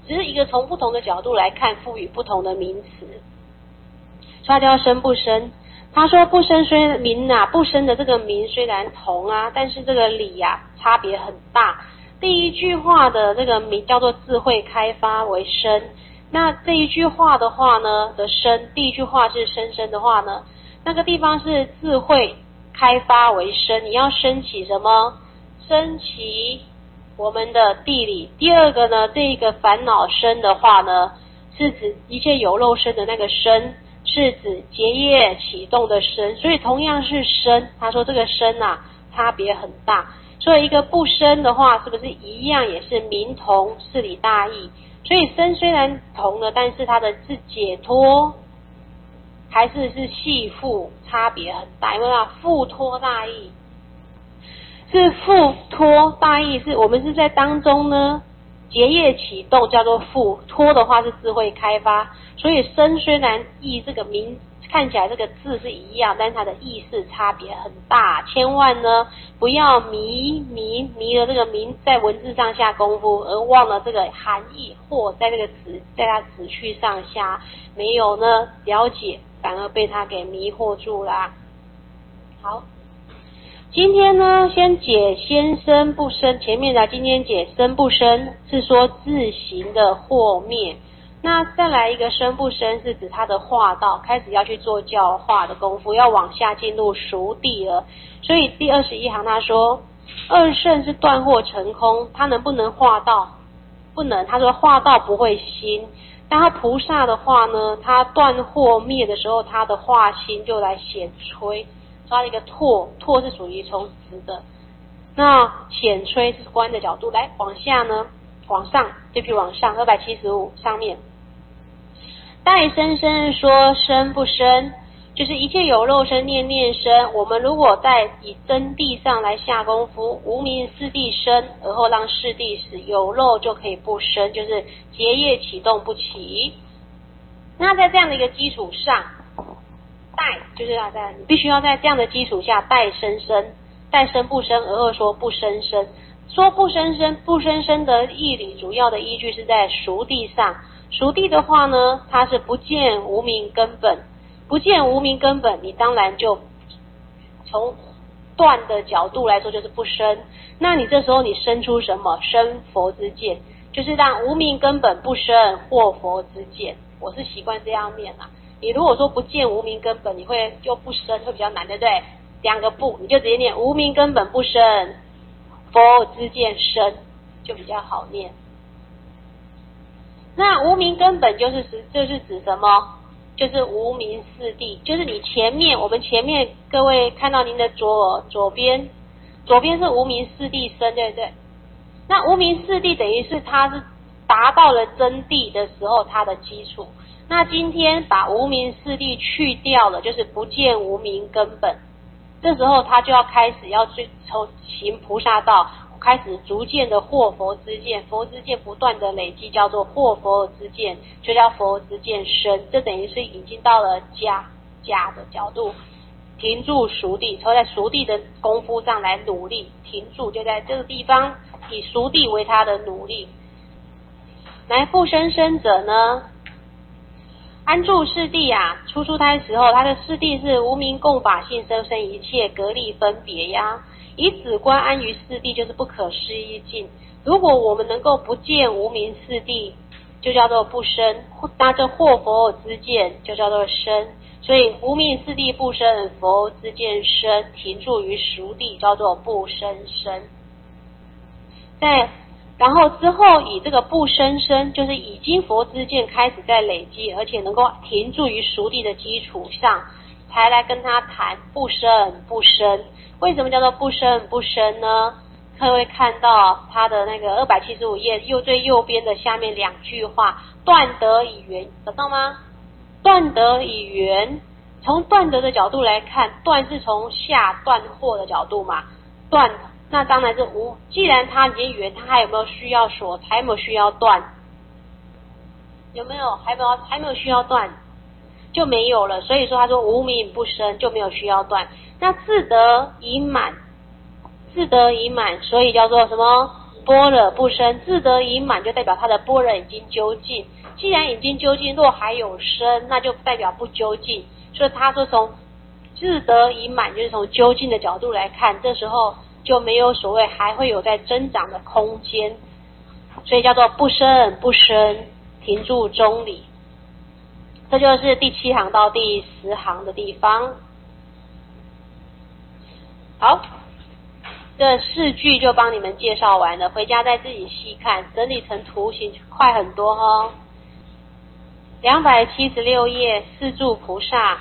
只是一个从不同的角度来看，赋予不同的名词。所以它叫生不生。他说不生虽名啊，不生的这个名虽然同啊，但是这个理啊差别很大。第一句话的这个名叫做智慧开发为生，那这一句话的话呢的生，第一句话是生生的话呢，那个地方是智慧开发为生，你要升起什么？升起我们的地理。第二个呢，这个烦恼生的话呢，是指一切有漏生的那个生，是指结业启动的生，所以同样是生，他说这个生啊差别很大。所以一个不生的话，是不是一样也是名同事理大异？所以生虽然同了，但是它的是解脱还是是系缚差别很大，因为它缚脱大义是缚脱大义，是我们是在当中呢结业启动叫做缚，脱的话是智慧开发。所以生虽然义这个名看起来这个字是一样，但是它的意思差别很大，千万呢不要迷迷迷了这个名在文字上下功夫，而忘了这个含义，或在这个子在它子句上下没有呢了解，反而被它给迷惑住啦。好，今天呢先解先生不生，前面的今天解生不生是说自行的惑灭，那再来一个生不生是指他的化道开始要去做教化的功夫，要往下进入熟地了。所以第二十一行他说二圣是断惑成空，他能不能化道？不能，他说化道不会心，但他菩萨的话呢，他断惑灭的时候，他的化心就来显摧，抓一个拓，拓是属于从直的，那显摧是观的角度，来往下呢往上，继续往上二百七十五上面待生生说生不生，就是一切有漏生念念生，我们如果在以真谛上来下功夫，无明四谛生，而后让四谛使有漏就可以不生，就是结业启动不起。那在这样的一个基础上，待就是要在你必须要在这样的基础下待生生，待生不生，而后说不生生。说不生生不生生的义理主要的依据是在熟谛上，熟谛的话呢，它是不见无明根本，不见无明根本，你当然就从断的角度来说就是不生，那你这时候你生出什么？生佛之见，就是让无明根本不生，或佛之见。我是习惯这样念啦，你如果说不见无明根本，你会就不生，会比较难，对不对？两个不，你就直接念无明根本不生，佛之见生，就比较好念。那无明根本就是指就是指什么？就是无明四谛，就是你前面我们前面各位看到您的左左边，左边是无明四谛生，对不对？那无明四谛等于是它是达到了真谛的时候它的基础。那今天把无明四谛去掉了，就是不见无明根本，这时候他就要开始要去从行菩萨道，开始逐渐的获佛之见，佛之见不断的累积，叫做获佛之见，就叫佛之见生。这等于是已经到了家家的角度，停住熟地，从在熟地的功夫上来努力，停住就在这个地方，以熟地为他的努力。来不生生者呢，安住四谛啊，出出胎时候，他的四谛是无明共法性生生一切隔离分别呀。以止观安于四谛，就是不可思议境。如果我们能够不见无明四谛，就叫做不生；那这获佛之见，就叫做生。所以无明四谛不生，佛之见生，停住于熟谛，叫做不生生。在然后之后以这个不生生，就是已经佛之见开始在累积，而且能够停住于熟谛的基础上，才来跟他谈不生不生。为什么叫做不生不生呢？各位看到他的那个二百七十五页右最右边的下面两句话，断得以圆，找到吗？断得以圆，从断得的角度来看，断是从下断惑的角度嘛，断那当然是无。既然它已经圆，它还有没有需要锁？还有没有需要断？有没有？还没有？还没有需要断，就没有了。所以说他说无明不生，就没有需要断。那自得已满，自得已满，所以叫做什么？ 般若不生，自得已满，就代表他的般若已经究竟。既然已经究竟，若还有生，那就代表不究竟。所以他说从自得已满，就是从究竟的角度来看，这时候就没有所谓还会有在增长的空间，所以叫做不生不生，停住中理。这就是第七行到第十行的地方。好，这四句就帮你们介绍完了，回家再自己细看，整理成图形快很多哦。两百七十六页，四柱菩萨。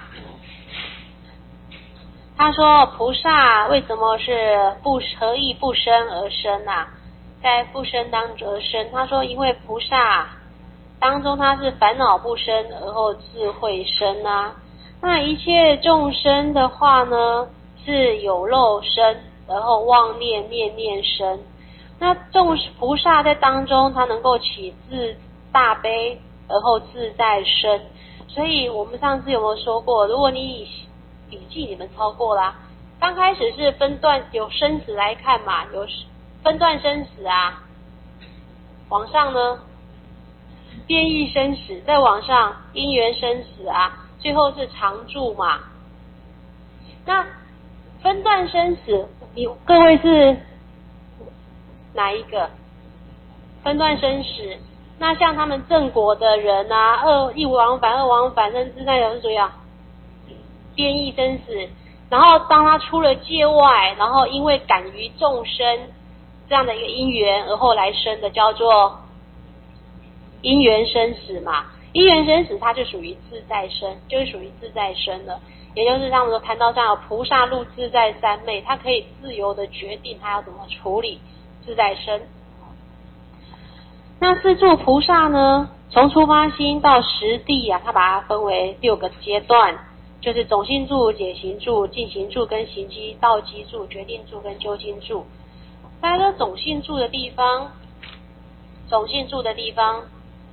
他说菩萨为什么是不何以不生而生啊？在不生当中而生，他说因为菩萨当中他是烦恼不生，而后智慧生啊。那一切众生的话呢，是有漏生，然后妄念念念生。那众菩萨在当中，他能够起自大悲，而后自在生。所以我们上次有没有说过，如果你以笔记你们抄过啦，刚开始是分段有生死来看嘛，有分段生死啊，往上呢变异生死，再往上因缘生死啊，最后是常住嘛。那分段生死，你各位是哪一个？分段生死。那像他们正果的人啊，二一往返二往返，甚至那有是怎样变异生死。然后当他出了界外，然后因为感于众生这样的一个因缘而后来生的，叫做因缘生死嘛。因缘生死它就属于自在生，就是属于自在生的。也就是他们说谈到上有菩萨入自在三昧，他可以自由的决定他要怎么处理自在生。那四柱菩萨呢，从出发心到实地啊，他把它分为六个阶段，就是总性住、解行住、进行住跟行机、道机住、决定住跟究竟住。大家说总性住的地方，总性住的地方，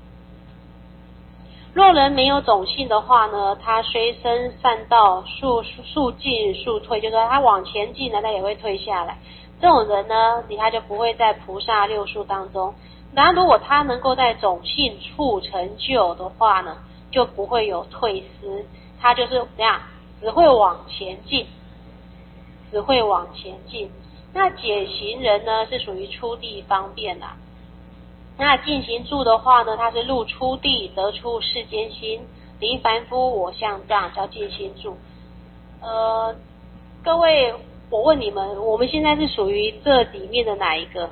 若人没有总性的话呢，他虽生善道，速速进速退，就是说他往前进呢，他也会退下来。这种人呢，他就不会在菩萨六术当中。然后如果他能够在总性处成就的话呢，就不会有退失，他就是怎样，只会往前进，只会往前进。那解行人呢，是属于出地方便啦。那进行住的话呢，它是入出地，得出世间心，离凡夫我相障，叫进行住。呃，各位，我问你们，我们现在是属于这里面的哪一个？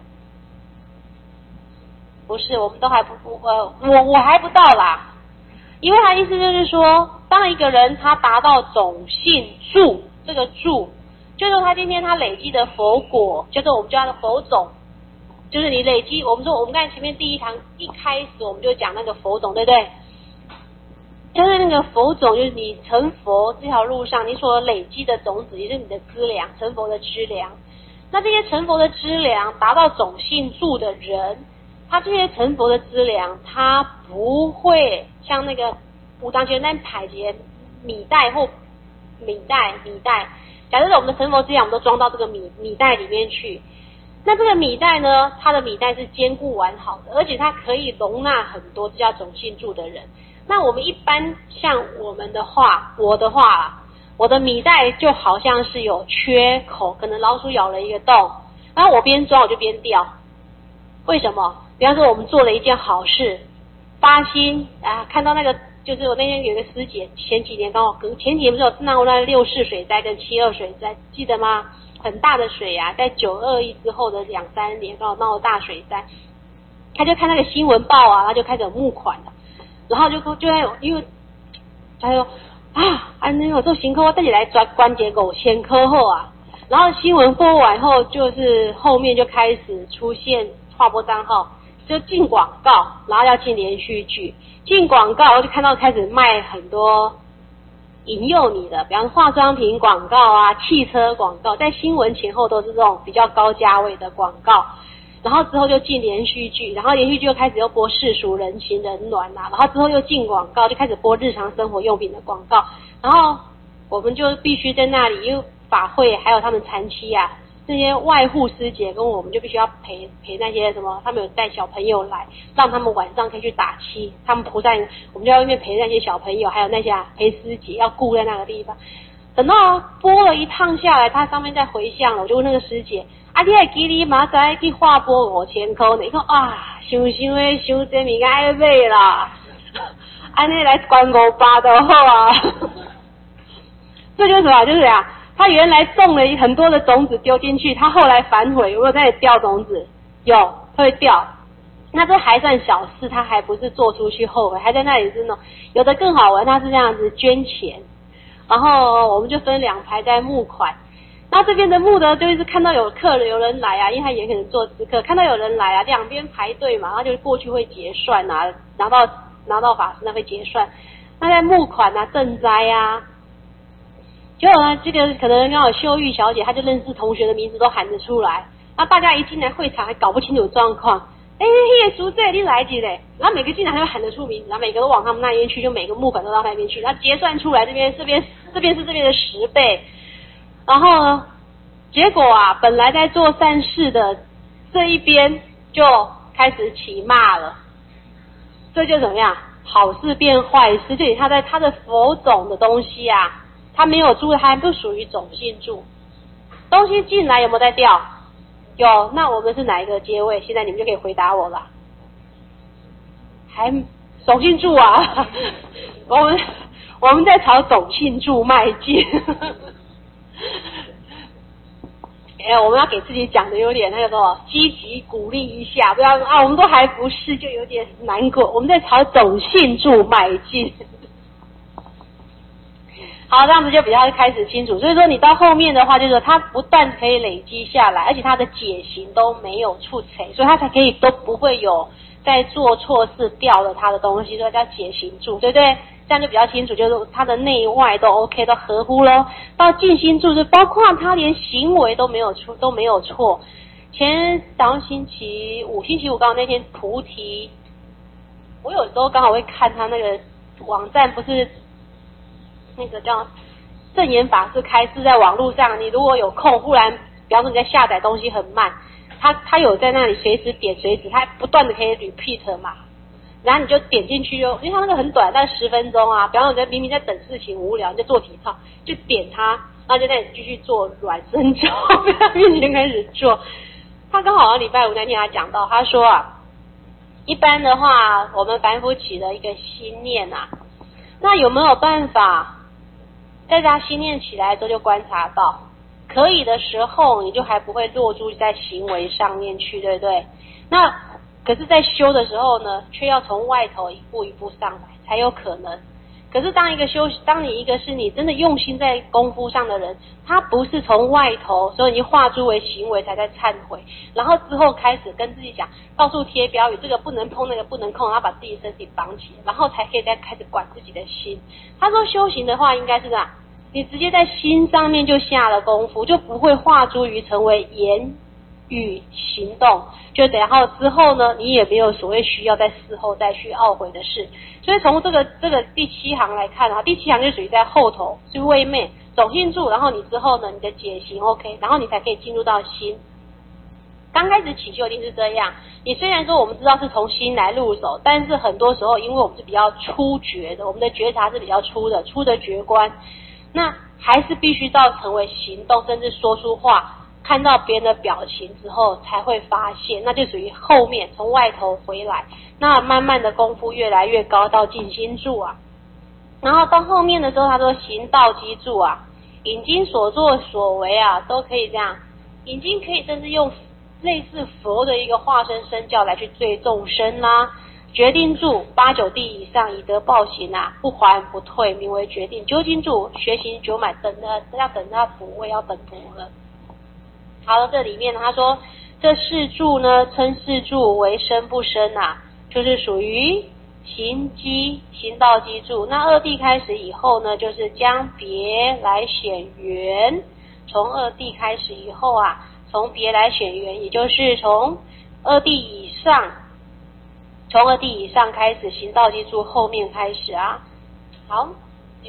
不是，我们都还不呃，我我还不到啦。因为他意思就是说，当一个人他达到总性住，这个住，就是他今天他累积的佛果，就是我们叫他的佛种。就是你累积，我们说我们刚才前面第一堂一开始我们就讲那个佛种，对不对？就是那个佛种，就是你成佛这条路上你所累积的种子，也就是你的资粮，成佛的资粮。那这些成佛的资粮达到总性住的人，他这些成佛的资粮，他不会像那个五当前在排节米袋或米袋米袋。假设我们的成佛资粮，我们都装到这个米米袋里面去。那这个米袋呢，它的米袋是坚固完好的，而且它可以容纳很多叫总性住的人。那我们一般像我们的话，我的话，我的米袋就好像是有缺口，可能老鼠咬了一个洞，然后我边装我就边掉。为什么？比方说我们做了一件好事，发心啊，看到那个就是我那天有一个师姐，前几年刚好跟前几年不是有闹那六四水灾跟七二水灾，记得吗？很大的水啊，在九二一之后的两三年刚好闹了大水灾，他就看那个新闻报啊，他就开始有募款了，然后就就在因为他说啊，啊那个做行科我自己来抓关节狗先科后啊，然后新闻播完后，就是后面就开始出现划拨账号，就进广告，然后要进连续剧，进广告我就看到开始卖很多引诱你的，比方化妆品广告啊、汽车广告，在新闻前后都是这种比较高价位的广告。然后之后就进连续剧，然后连续剧又开始又播世俗人情冷暖啊，然后之后又进广告，就开始播日常生活用品的广告。然后我们就必须在那里，因为法会还有他们禅期啊， 这些外户师姐跟我们就必须要陪陪那些什么，他们有带小朋友来，让他们晚上可以去打七，他们不在，我们就在外面陪那些小朋友，还有那些、啊、陪师姐要顾在那个地方。等到播了一趟下来，它上面在回向了，我就问那个师姐，啊，你还记你明仔去划拨五千块呢？伊讲啊，想想诶，想这物件爱买啦，安尼来关五八就好啊。这就是什么？就是呀、啊，他原来种了很多的种子丢进去，他后来反悔，有没有在那里掉种子？有，会掉。那这还算小事，他还不是做出去后悔，还在那里是那种。有的更好玩，他是这样子捐钱。然后我们就分两排在募款，那这边的募呢，就是看到有客人有人来啊，因为他也可能做咨客，看到有人来啊，两边排队嘛，然后就过去会结算啊，拿到拿到法师那会结算。那在募款啊、赈灾啊，结果呢，这个可能刚好秀玉小姐，她就认识同学的名字都喊得出来，那大家一进来会场还搞不清楚状况。哎，那个叔叔你来几嘞？然后每个进来他会喊得出名字，然后每个都往他们那边去，就每个募款都到那边去，然后结算出来这边这边这边是这边的十倍，然后呢，结果啊，本来在做善事的这一边就开始起骂了，这就怎么样？好事变坏事，就他在他的佛种的东西啊，他没有注意，还不属于种性住，东西进来有没有在掉？有，那我们是哪一个阶位？现在你们就可以回答我了。还种性住啊，我们我们在朝种性住迈进。哎，我们要给自己讲的有点那个什么，积极鼓励一下，不要啊，我们都还不是，就有点难过。我们在朝种性住迈进。好，这样子就比较开始清楚。所以说你到后面的话，就是说它不但可以累积下来，而且它的解行都没有触垂，所以它才可以都不会有在做错事掉了它的东西，所以叫解行住，对不对？这样就比较清楚，就是它的内外都 OK， 都合乎咯。到静心住，就包括它连行为都没有出都没有错。前早上星期五，星期五刚好那天菩提，我有时候刚好会看他那个网站，不是。那个叫正言法师开示，在网络上，你如果有空，忽然，比方说你在下载东西很慢，他他有在那里随时点随时，他不断的可以 repeat 嘛，然后你就点进去就，因为他那个很短，大概十分钟啊，比方说你在明明在等事情无聊，你在做体操，就点它，然后就在那里继续做软身操，在他面前开始做。他刚好礼拜五那天他讲到，他说啊，一般的话，我们凡夫起了一个心念啊，那有没有办法？在他心念起来之后就观察到，可以的时候你就还不会落注在行为上面去，对不对？那可是在修的时候呢，却要从外头一步一步上来才有可能。可是当一个修，当你一个是你真的用心在功夫上的人，他不是从外头，所以你化诸为行为才在忏悔，然后之后开始跟自己讲，到处贴标语，这个不能碰，那个不能控，然后把自己身体绑起来，然后才可以再开始管自己的心。他说修行的话应该是这样，你直接在心上面就下了功夫，就不会化诸于成为言语行动，就然后之后呢，你也没有所谓需要在事后再去懊悔的事。所以从这个这个第七行来看啊，第七行就属于在后头，是微昧种性住，然后你之后呢，你的解行 OK， 然后你才可以进入到心。刚开始起修一定是这样，你虽然说我们知道是从心来入手，但是很多时候因为我们是比较初觉的，我们的觉察是比较粗的，粗的觉观，那还是必须到成为行动，甚至说出话，看到别人的表情之后才会发现，那就属于后面从外头回来，那慢慢的功夫越来越高，到静心住啊，然后到后面的时候他说行道基住啊，引经所作所为啊都可以这样，引经可以甚至用类似佛的一个化身身教来去对众生啦，决定住八九地以上以德报行啊，不还不退，名为决定。究竟住学行九满，等的要等他补位，要等补了。好了，这里面他说这四住呢，称四住为生不生啊，就是属于行机行道基住。那二地开始以后呢，就是将别来显缘。从二地开始以后啊，从别来显缘，也就是从二地以上。从二地以上开始行道基住，后面开始啊。好，你们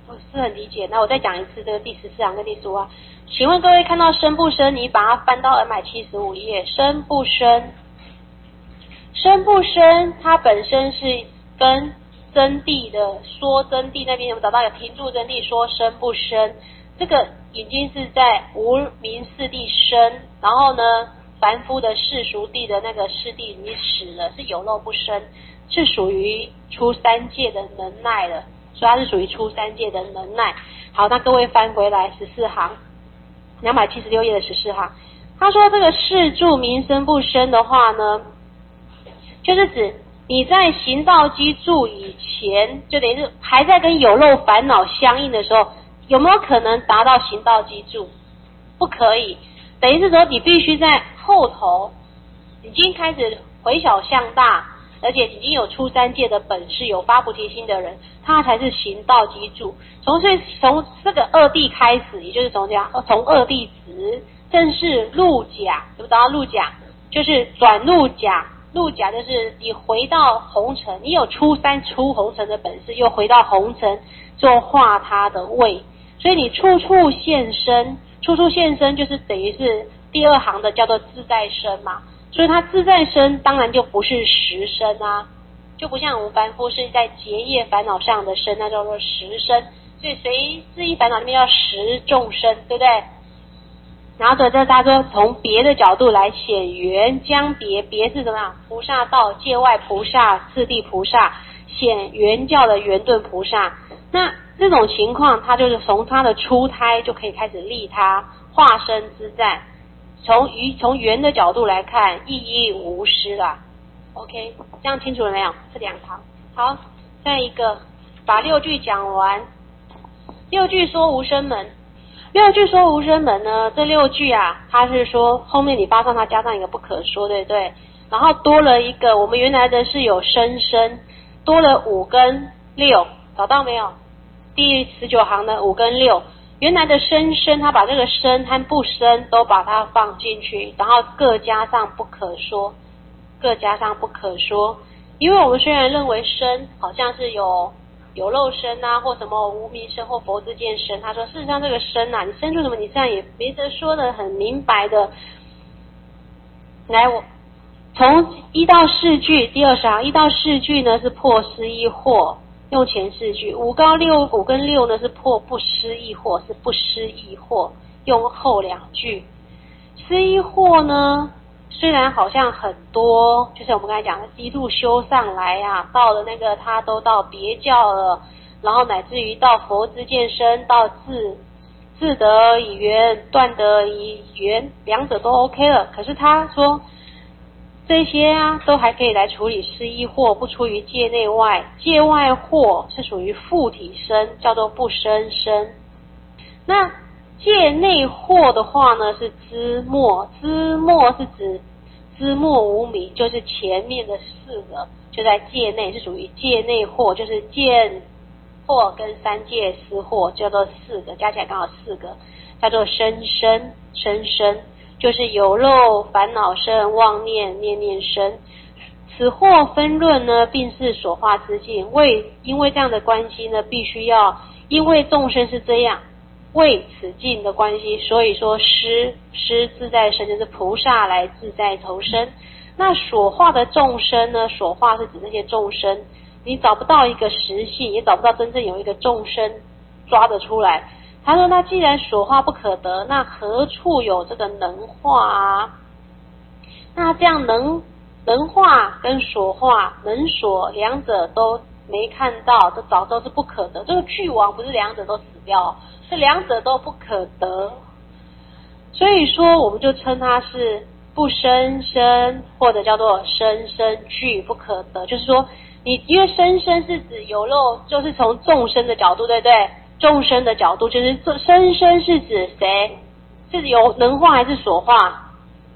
不是很理解。那我再讲一次这个第十四行跟第十五行。请问各位看到生不生？你把它翻到二百七十五页，生不生？生不生？它本身是跟真谛的说真谛那边我们找到有停住真谛说生不生，这个已经是在无名四谛生，然后呢凡夫的世俗谛的那个世谛已经死了，是有漏不生，是属于出三界的能耐了，所以它是属于出三界的能耐。好，那各位翻回来十四行，两百七十六页的十四行，他说这个世住名生不生的话呢，就是指你在行道基住以前，就等于是还在跟有漏烦恼相应的时候，有没有可能达到行道基住？不可以，等于是说你必须在后头已经开始回小向大，而且已经有出三界的本事，有发菩提心的人，他才是行道基住。从所以从这个二谛开始，也就是从这样从二谛直，正是入甲，对不对？入甲就是转入甲。入甲就是你回到红尘，你有出三出红尘的本事，又回到红尘做化他的位，所以你处处现身，处处现身就是等于是第二行的叫做自在身嘛，所以它自在身当然就不是实身啊，就不像我们凡夫是在结业烦恼上的身，那叫做实身，所以随自意烦恼里面叫实众生，对不对？然后这他说从别的角度来显缘，将别别是怎么样？菩萨道界外菩萨、次第菩萨显圆教的圆顿菩萨。那这种情况，他就是从他的出胎就可以开始立他化身之在。从于从圆的角度来看，意义无失啦。OK， 这样清楚了没有？这两行。好，再一个把六句讲完。六句说无生门。六句说无生门呢，这六句啊，它是说后面你发上它加上一个不可说，对不对？然后多了一个，我们原来的是有生生，多了五跟六，找到没有？第十九行的五跟六，原来的生生，它把这个生和不生都把它放进去，然后各加上不可说，各加上不可说。因为我们虽然认为生好像是有有漏身啊，或什么无名身或佛之见身，他说事实上这个身啊，你生出什么你这样也没得说的很明白的。来，我从一到四句，第二十行一到四句呢是破失意惑，用前四句；五到六五跟六呢是破不失意惑，是不失意惑，用后两句。失意惑呢虽然好像很多，就是我们刚才讲的一路修上来啊，到了那个他都到别教了，然后乃至于到佛之见身，到自自得以圆，断得以圆，两者都 OK 了。可是他说这些啊都还可以来处理失意惑，不出于界内外，界外惑是属于附体身，叫做不生身。那界内惑的话呢是知末，知末是指知末无明，就是前面的四个就在界内，是属于界内惑，就是见惑跟三界思惑，叫做四个，加起来刚好四个，叫做生生生生，就是有漏烦恼生，妄念念念生。此惑分论呢，并是所化之境，为因为这样的关系呢，必须要因为众生是这样。为此境的关系，所以说施施自在身就是菩萨来自在投生。那所化的众生呢，所化是指那些众生，你找不到一个实性，也找不到真正有一个众生抓得出来。他说那既然所化不可得，那何处有这个能化啊？那这样能能化跟所化能所两者都没看到，这早都是不可得。这个巨王不是两者都死掉，是两者都不可得。所以说我们就称它是不生生，或者叫做生生俱不可得。就是说你因为生生是指有漏，就是从众生的角度，对不对？众生的角度就是生生是指谁？是有能化还是所化？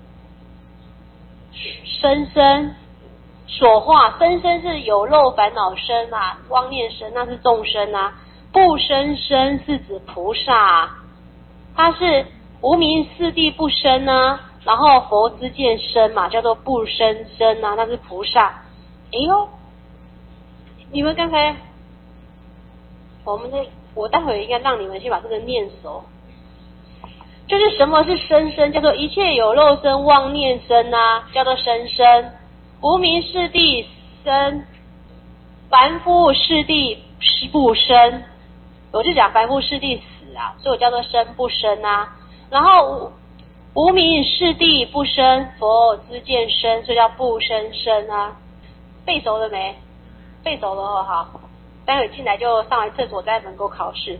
生生所化，生生是有漏烦恼生啊，妄念生那是众生啊。不生生是指菩萨，他是无明四谛不生啊，然后佛之见生嘛，叫做不生生啊，那是菩萨。哎呦，你们刚才我们的我待会应该让你们先把这个念熟。就是什么是生生，叫做一切有漏生妄念生啊，叫做生生。无明是地生，凡夫是地不生，我就讲凡夫是地死啊，所以我叫做生不生啊。然后无明是地不生，佛知见生，所以叫不生生啊。背熟了没？背熟了哦，好，待会进来就上完厕所在门口考试。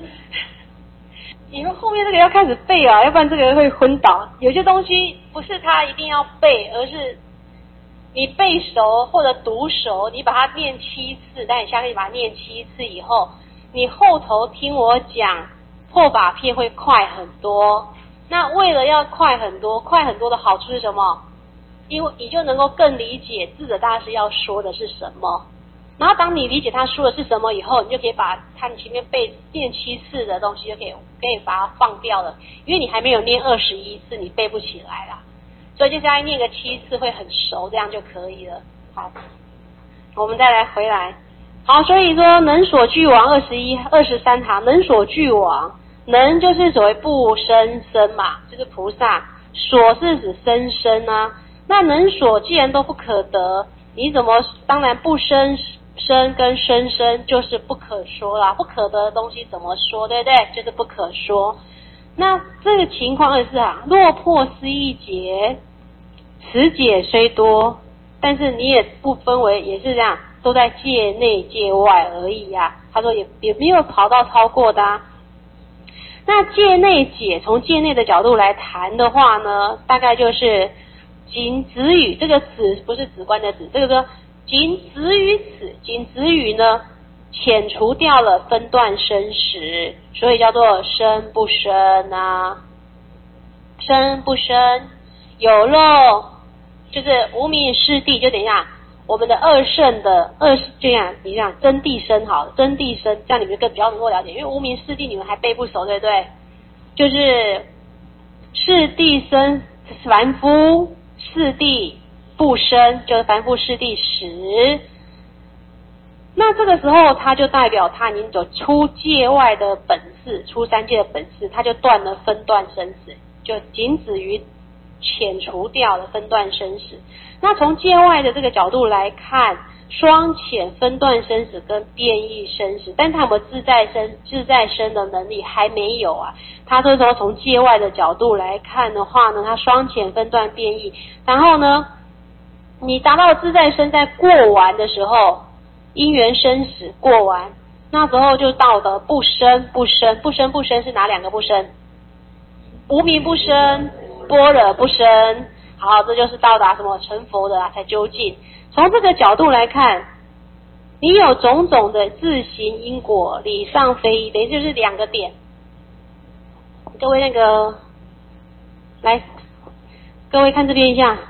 你们后面这个要开始背啊，要不然这个会昏倒。有些东西不是它一定要背，而是你背熟或者读熟，你把它念七次，但你下面把它念七次以后，你后头听我讲破法片会快很多。那为了要快很多，快很多的好处是什么？因为你就能够更理解智者大师要说的是什么。然后当你理解他说的是什么以后，你就可以把他前面背念七次的东西就可以可以把它放掉了，因为你还没有念二十一次，你背不起来啦。所以就再念个七次会很熟，这样就可以了。好，我们再来回来。好，所以说能所俱往二十一、二十三行，能所俱往，能就是所谓不生生嘛，就是菩萨，所是指生生啊。那能所既然都不可得，你怎么当然不生生跟生生就是不可说啦，不可得的东西怎么说，对不对？就是不可说。那这个情况二是啊，若破思义解，此解虽多，但是你也不分为，也是这样，都在界内界外而已啊。他说也也没有跑到超过的啊。那界内解，从界内的角度来谈的话呢，大概就是仅止语，这个止不是止观的止，这个说仅止于此，仅止于呢遣除掉了分段生时，所以叫做生不生啊，生不生有漏，就是无明是地，就等一下我们的二圣的二这样，你讲真谛生好了，真谛生，这样你们更比较能够了解，因为无明是地你们还背不熟，对不对？就是是地生凡夫，是地不生，就是凡夫是地时。那这个时候他就代表他已经走出界外的本事，出三界的本事，他就断了分段生死，就仅止于遣除掉了分段生死。那从界外的这个角度来看，双遣分段生死跟变异生死，但他们自在生自在生的能力还没有啊。他说说从界外的角度来看的话呢，他双遣分段变异，然后呢你达到自在生在过完的时候，因缘生死过完，那时候就到的不生不生，不生不生是哪两个不生？无明不生，般若不生。好，这就是到达什么成佛的啊，才究竟。从这个角度来看，你有种种的自行因果，理上非一，等于就是两个点。各位那个，来，各位看这边一下，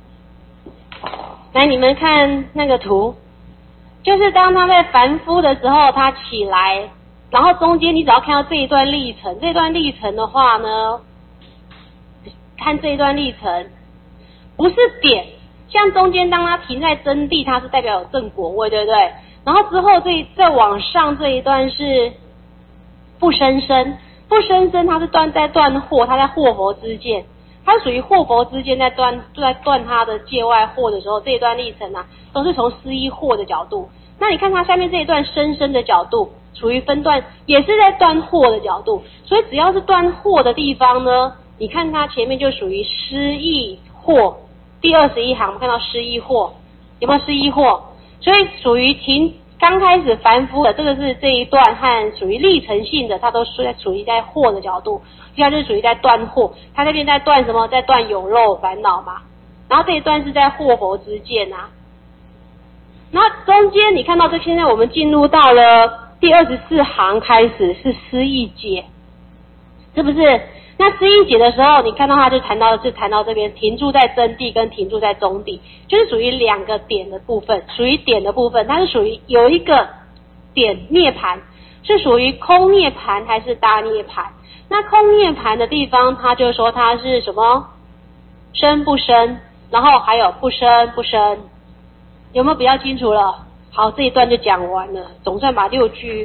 来你们看那个图，就是当他在凡夫的时候，他起来，然后中间你只要看到这一段历程，这段历程的话呢，看这一段历程。不是点，像中间当它停在真谛，它是代表有正果位，对不对？然后之后这再往上这一段是不生生，不生生它是断在断惑，它在惑佛之见，它属于惑佛之间在断在断它的界外惑的时候，这一段历程啊，都是从思一惑的角度。那你看它下面这一段生生的角度，属于分段，也是在断惑的角度。所以只要是断惑的地方呢，你看它前面就属于失意惑。第二十一行我们看到失意惑，有没有失意惑？所以属于停刚开始凡夫的，这个是这一段和属于历程性的，它都是在属于在惑的角度，现在就是属于在断惑，它那边在断什么？在断有漏烦恼嘛。然后这一段是在惑佛之见啊。那中间你看到这，现在我们进入到了第二十四行开始是失意解，是不是？那失意解的时候，你看到他就谈到是谈到这边停住在真谛跟停住在中谛，就是属于两个点的部分，属于点的部分，它是属于有一个点涅槃，是属于空涅槃还是大涅槃？那空涅槃的地方，他就说它是什么生不生，然后还有不生不生，有没有比较清楚了？好，这一段就讲完了，总算把六句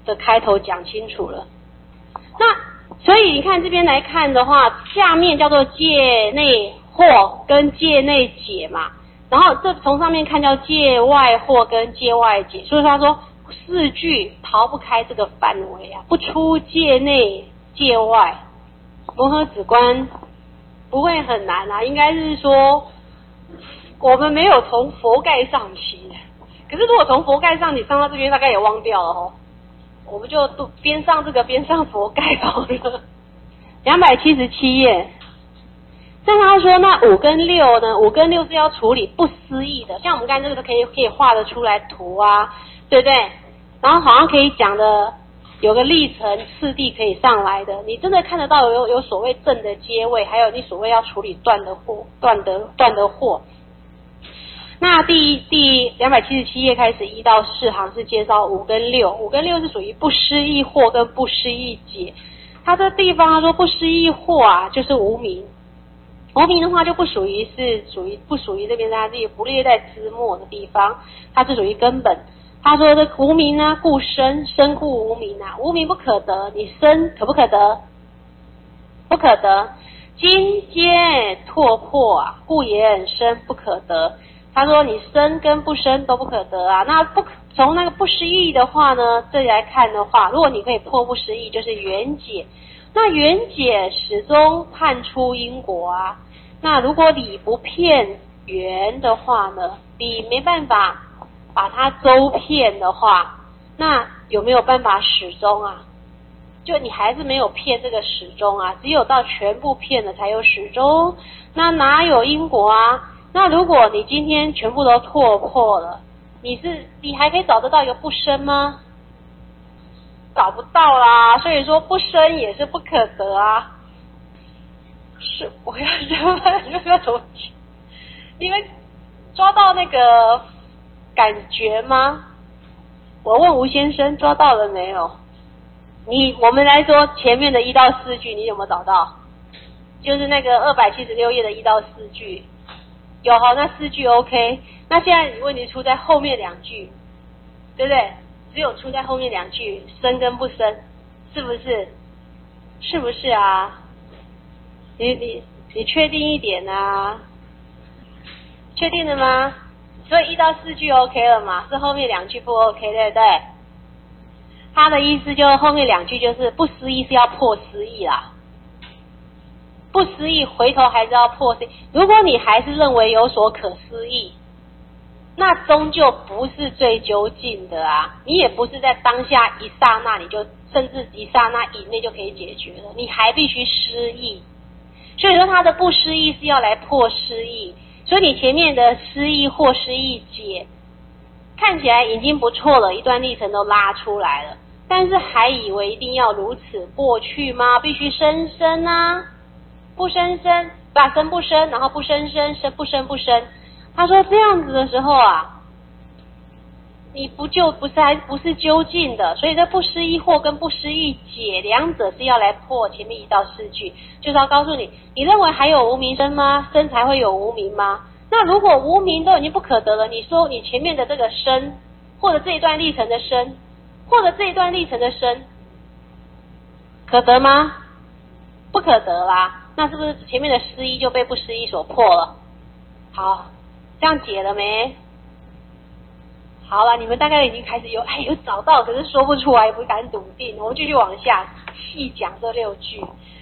的开头讲清楚了。那所以你看这边来看的话，下面叫做界内惑跟界内解嘛，然后这从上面看叫界外惑跟界外解，所以他说四句逃不开这个范围啊，不出界内界外。摩诃止观不会很难啊，应该是说我们没有从佛盖上起，可是如果从佛盖上起上到这边大概也忘掉了哦，我们就边上这个边上佛盖好了。两百七十七页，像他说那五跟六呢，五跟六是要处理不思议的，像我们刚才这个都可以可以画得出来图啊，对不对？然后好像可以讲的有个历程次第可以上来的，你真的看得到有有所谓正的阶位，还有你所谓要处理断的惑断的断的惑。那第第两百七十七页开始一到四行是介绍五跟六，五跟六是属于不思议惑跟不思议解。他这地方他说不思议惑啊，就是无明，无明的话就不属于是属于不属于这边他自己不列在枝末的地方，它是属于根本。他说的无明呢，故生，生故无明啊，无明不可得，你生可不可得？不可得。今皆拓破啊，故言生不可得。他说你生跟不生都不可得啊。那不从那个不思议的话呢，这里来看的话，如果你可以破不思议，就是缘解。那缘解始终判出因果啊。那如果理不骗缘的话呢，理没办法把它周遍的话，那有没有办法始终啊？就你还是没有骗这个始终啊，只有到全部骗了才有始终，那哪有因果啊？那如果你今天全部都拓破了，你是你还可以找得到一个不生吗？找不到啦，所以说不生也是不可得啊。是我要怎么怎么讲？你们抓到那个感觉吗？我问吴先生抓到了没有？你我们来说前面的一到四句，你有没有找到？就是那个二百七十六页的一到四句，有好，那四句 OK。那现在问题出在后面两句，对不对？只有出在后面两句，生跟不生，是不是？是不是啊？你你你确定一点啊？确定了吗？所以一到四句 OK 了嘛？是后面两句不 OK， 对不对？他的意思就后面两句就是不思议是要破思议啦，不思议回头还是要破思议。如果你还是认为有所可思议，那终究不是最究竟的啊！你也不是在当下一刹那你就甚至一刹那以内就可以解决了，你还必须思议。所以说他的不思议是要来破思议，所以你前面的思议或思议解看起来已经不错了，一段历程都拉出来了，但是还以为一定要如此过去吗？必须生生啊，不生生，把生不生，然后不生生，生不生不生。他说这样子的时候啊，你不就不是还不是究竟的，所以这不思议惑跟不思议解两者是要来破前面一到四句，就是要告诉你，你认为还有无明生吗？生才会有无明吗？那如果无明都已经不可得了，你说你前面的这个生，或者这一段历程的生，或者这一段历程的生，可得吗？不可得啦，那是不是前面的思议就被不思议所破了？好，这样解了没？好了，你们大概已经开始有哎有找到，可是说不出来，也不敢笃定。我们继续往下细讲这六句。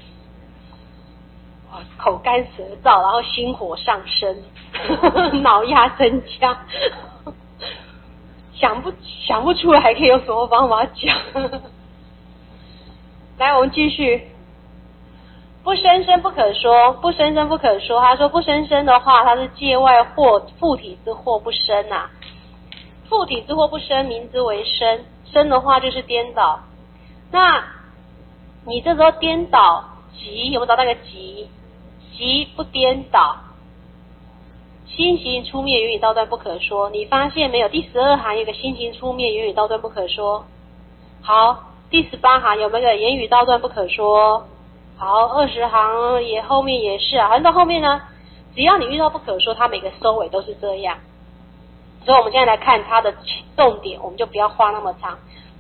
口干舌燥，然后心火上升，脑压增加，想不想不出来还可以有什么方法讲？来，我们继续。不生生不可说，不生生不可说。他说不生生的话，它是界外惑，附体之惑不生啊。附体之惑不生，名之为生。生的话就是颠倒。那你这时候颠倒，急有没有找到那个急？急不颠倒，心行出灭，言语道断不可说。你发现没有？第十二行有个心行出灭，言语道断不可说。好，第十八行有没有个言语道断不可说？好，二十行也后面也是啊，反正到后面呢，只要你遇到不可说，它每个收尾都是这样。所以我们现在来看它的重点，我们就不要画那么长。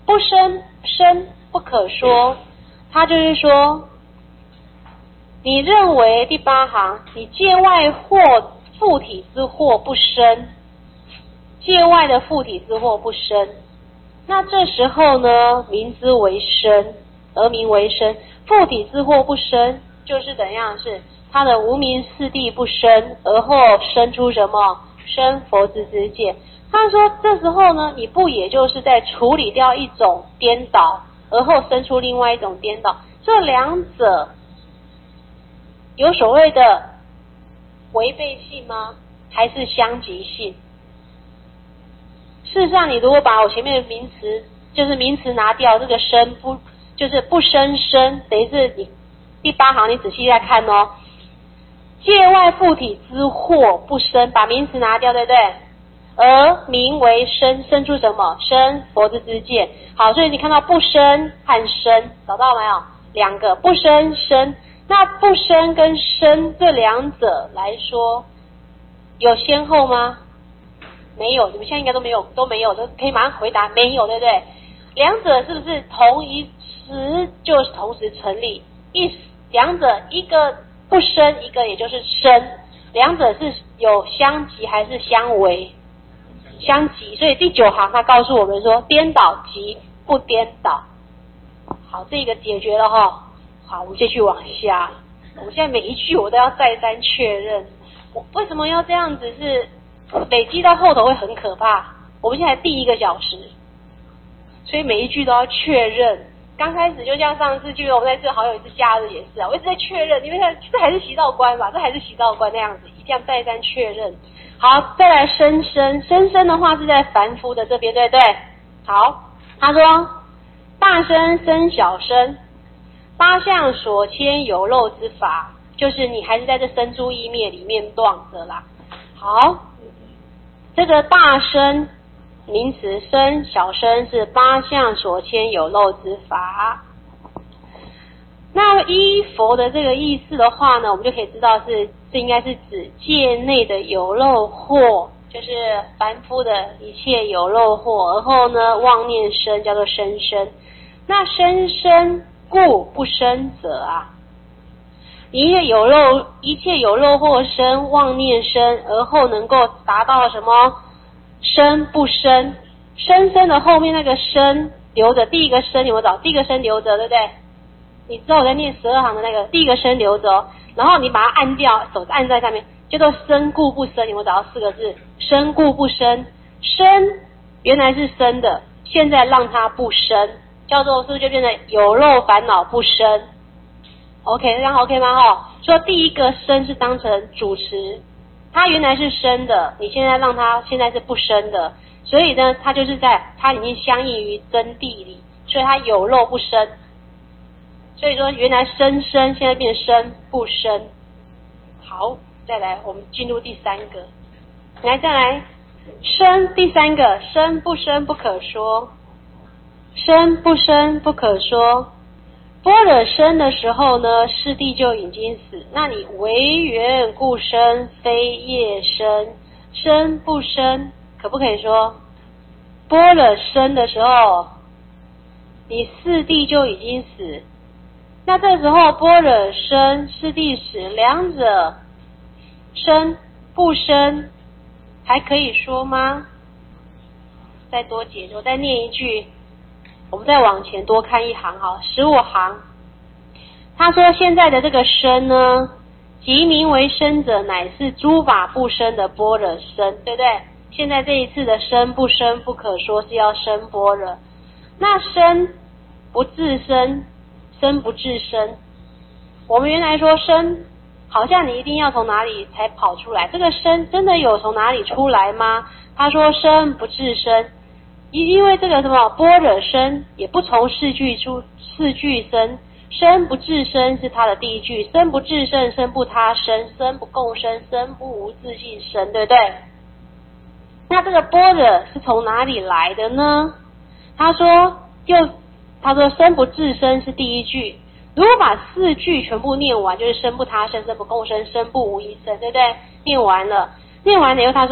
不生生不可说，他就是说，你认为第八行，你界外惑附体之惑不生，界外的附体之惑不生，那这时候呢，名之为生，而名为生。附体之惑不生，就是怎样？是他的无明四谛不生，而后生出什么？生佛之之见。他说这时候呢，你不也就是在处理掉一种颠倒，而后生出另外一种颠倒？这两者有所谓的违背性吗？还是相即性？事实上，你如果把我前面的名词，就是名词拿掉，这个生不就是不生生，等于是你第八行你仔细再看哦，界外附体之惑不生，把名词拿掉，对不对？而名为生，生出什么？生佛之之见。好，所以你看到不生和生，找到没有？两个不生生，那不生跟生这两者来说，有先后吗？没有，你们现在应该都没有，都没有，都可以马上回答没有，对不对？两者是不是同一时就是同时成立？一两者一个不生，一个也就是生，两者是有相即还是相违？相即。所以第九行他告诉我们说，颠倒即不颠倒。好，这个解决了哈。好，我们继续往下。我现在每一句我都要再三确认。我为什么要这样子？是累积到后头会很可怕。我们现在第一个小时，所以每一句都要确认。刚开始就像上次就我们在这好友一次假日也是啊，我一直在确认，因为这还是习道观吧，这还是习道观那样子，一定要再三确认。好，再来生生，生生的话是在凡夫的这边，对不对？好，他说大声生小声，八相所牵有漏之法，就是你还是在这生诸意灭里面断的啦。好，这个大声名词声小声是八相所牵有漏之法。那依佛的这个意思的话呢，我们就可以知道是这应该是指界内的有漏惑，就是凡夫的一切有漏惑，而后呢妄念生叫做生生。那生生故不生者啊，一切有漏一切有漏惑生，妄念生，而后能够达到什么？生不生，生生的后面那个生留着，第一个生有没有找？第一个生留着，对不对？你知道我在念十二行的那个第一个生留着哦，然后你把它按掉，手按在上面，叫做生故不生，有没有找到四个字？生故不生，生原来是生的，现在让它不生，叫做是不是就变成有漏烦恼不生 ？OK， 这样 OK 吗？哈，说第一个生是当成主持。它原来是生的，你现在让它现在是不生的，所以呢，它就是在它已经相应于真谛里，所以它有漏不生。所以说原来生生现在变生不生。好，再来我们进入第三个，来再来生第三个生不生不可说，生不生不可说。般若生的时候呢，师弟就已经死，那你唯缘故生，非业生，生不生可不可以说？般若生的时候，你四弟就已经死，那这时候般若生，师弟死，两者生不生还可以说吗？再多解，我再念一句。我们再往前多看一行哈，十五行，他说现在的这个生呢，即名为生者，乃是诸法不生的般若生，对不对？现在这一次的生不生不可说，是要生般若。那生不自生，生不自生。我们原来说生，好像你一定要从哪里才跑出来，这个生真的有从哪里出来吗？他说生不自生。因为这个什么般若生也不从四句出四句生，生不自生是它的第一句，生不自生，生不他生，生不共生，生不无自性生，对不对？那这个般若是从哪里来的呢？他说就他说生不自生是第一句，如果把四句全部念完，就是生不他生，生不共生，生不无一生，对不对？念完了念完了以后他说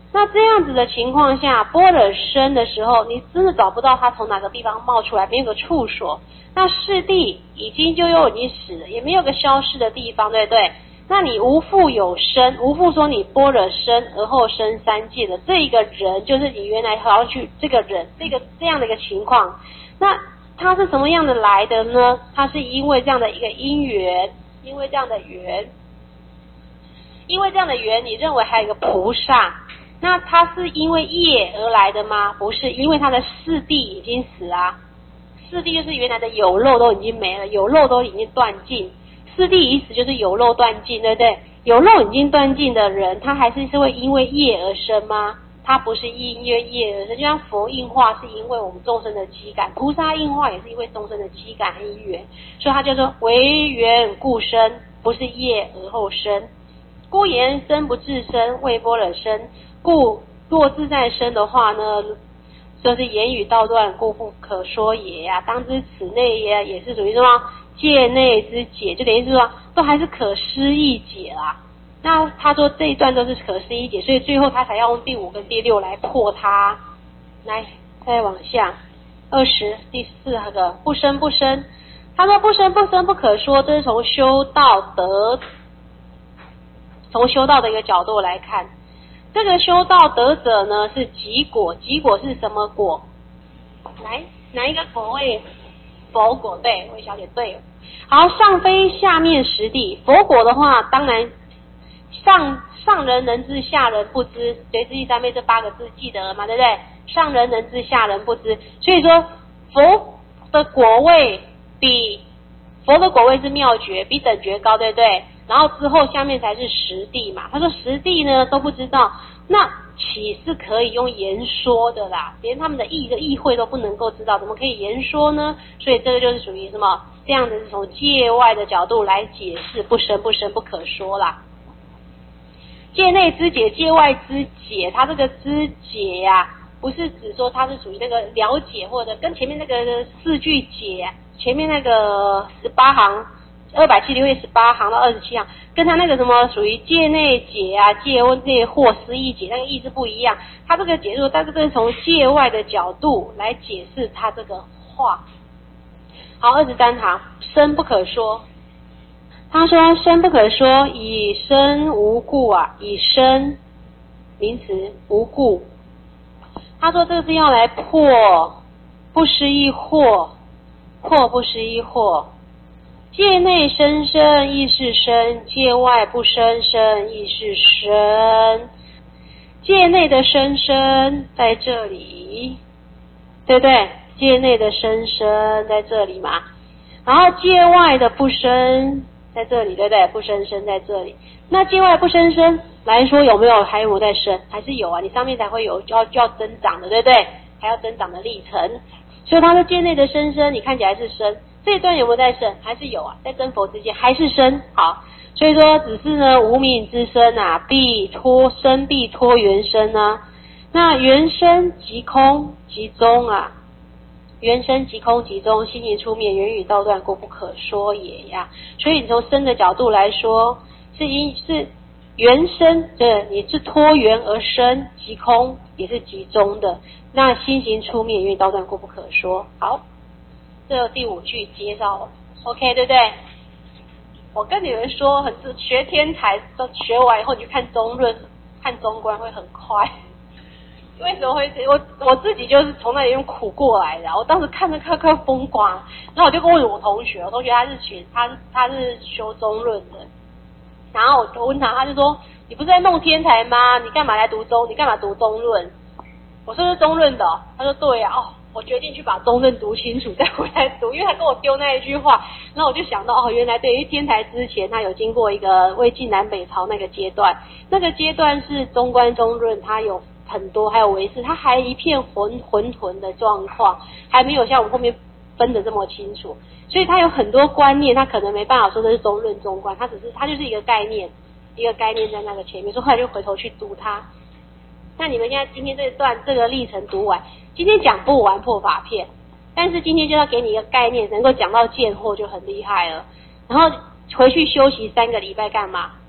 那这样子的情况下，般若生的时候，你真的找不到它从哪个地方冒出来，没有个处所。那世谛已经就又已经死了，也没有个消失的地方，对不对？那你无复有生，无复说你般若生而后生三界的这一个人，就是你原来好像去这个人，这个这样的一个情况。那它是什么样的来的呢？它是因为这样的一个因缘，因为这样的缘，因为这样的缘，你认为还有一个菩萨，那它是因为业而来的吗？不是，因为它的四谛已经死啊。四谛就是原来的有漏都已经没了，有漏都已经断尽。四谛已死就是有漏断尽，对不对？有漏已经断尽的人，他还是是会因为业而生吗？他不是因为业而生，就像佛应化是因为我们众生的机感，菩萨应化也是因为众生的机感和因缘，所以他就说为缘故生，不是业而后生。故言生不自生，谓般若生。故若自在生的话呢，就是言语道断，故不可说也呀、啊。当知此内也也是属于什么界内之解，就等于是说都还是可思议解啦。那他说这一段都是可思议解，所以最后他才要用第五跟第六来破它。来，再往下，二十第四个不生不生，他说不生不生不可说，这是从修道得，从修道的一个角度来看。这个修道得者呢是极果，极果是什么果？来，哪一个果位？佛果，对，魏小姐对。好，上非下面实地，佛果的话，当然上上人能知，下人不知，随之第三辈这八个字记得了嘛，对不对？上人能知，下人不知，所以说佛的果位比佛的果位是妙觉，比等觉高，对不对？然后之后下面才是实地嘛。他说实地呢都不知道，那岂是可以用言说的啦？连他们的意的意会都不能够知道，怎么可以言说呢？所以这个就是属于什么？这样的是从界外的角度来解释不生不生不可说啦。界内之解，界外之解，它这个之解呀、啊，不是指说它是属于那个了解，或者跟前面那个四句解，前面那个十八行。二百七十六页十八行到二十七行，跟他那个什么属于界内解啊、界内或思义解那个意思不一样。他这个解说，但是这是从界外的角度来解释他这个话。好，二十三行，生不可说。他说生不可说，以生无故啊，以生名词无故。他说这是要来破不思议惑，破不思议惑。界内生生亦是生，界外不生生亦是生。界内的生生在这里，对不对？界内的生生在这里嘛，然后界外的不生在这里，对不对？不生生在这里。那界外不生生来说有没有？还有没有在生？还是有啊，你上面才会有就要就要增长的，对不对？还要增长的历程。所以它的界内的生生，你看起来是生。这一段有没有在生？还是有啊，在跟佛之间还是生。好，所以说只是呢无明之生啊，必脱生必脱原生啊。那原生即空即中啊，原生即空即中，心行出灭，言语道断，故不可说也呀。所以你从生的角度来说，是因是原生，对，你是脱缘而生，即空也是即中的。那心行出灭，言语道断，故不可说。好。这第五句介绍 ，OK 对不对？我跟你们说，很学天台都学完以后，你去看中论、看中观会很快。为什么会？我我自己就是从那里用苦过来的。我当时看着看快疯光，然后我就问我同学，我同学他是学他他是修中论的，然后我就问他，他就说：“你不是在弄天台吗？你干嘛来读中？你干嘛读中论？”我说：“是中论的、哦。”他说：“对呀、啊。”哦。我决定去把中论读清楚再回来读，因为他跟我丢那一句话，然后我就想到哦，原来对于天台之前他有经过一个魏晋南北朝那个阶段，那个阶段是中观中论，它有很多，还有唯识，它还一片混混沌的状况，还没有像我们后面分得这么清楚，所以它有很多观念，它可能没办法说这是中论中观，它只是它就是一个概念，一个概念在那个前面，所以后来就回头去读它。那你们现在今天这段这个历程读完，今天讲不完破法片，但是今天就要给你一个概念，能够讲到见惑就很厉害了。然后回去休息三个礼拜干嘛？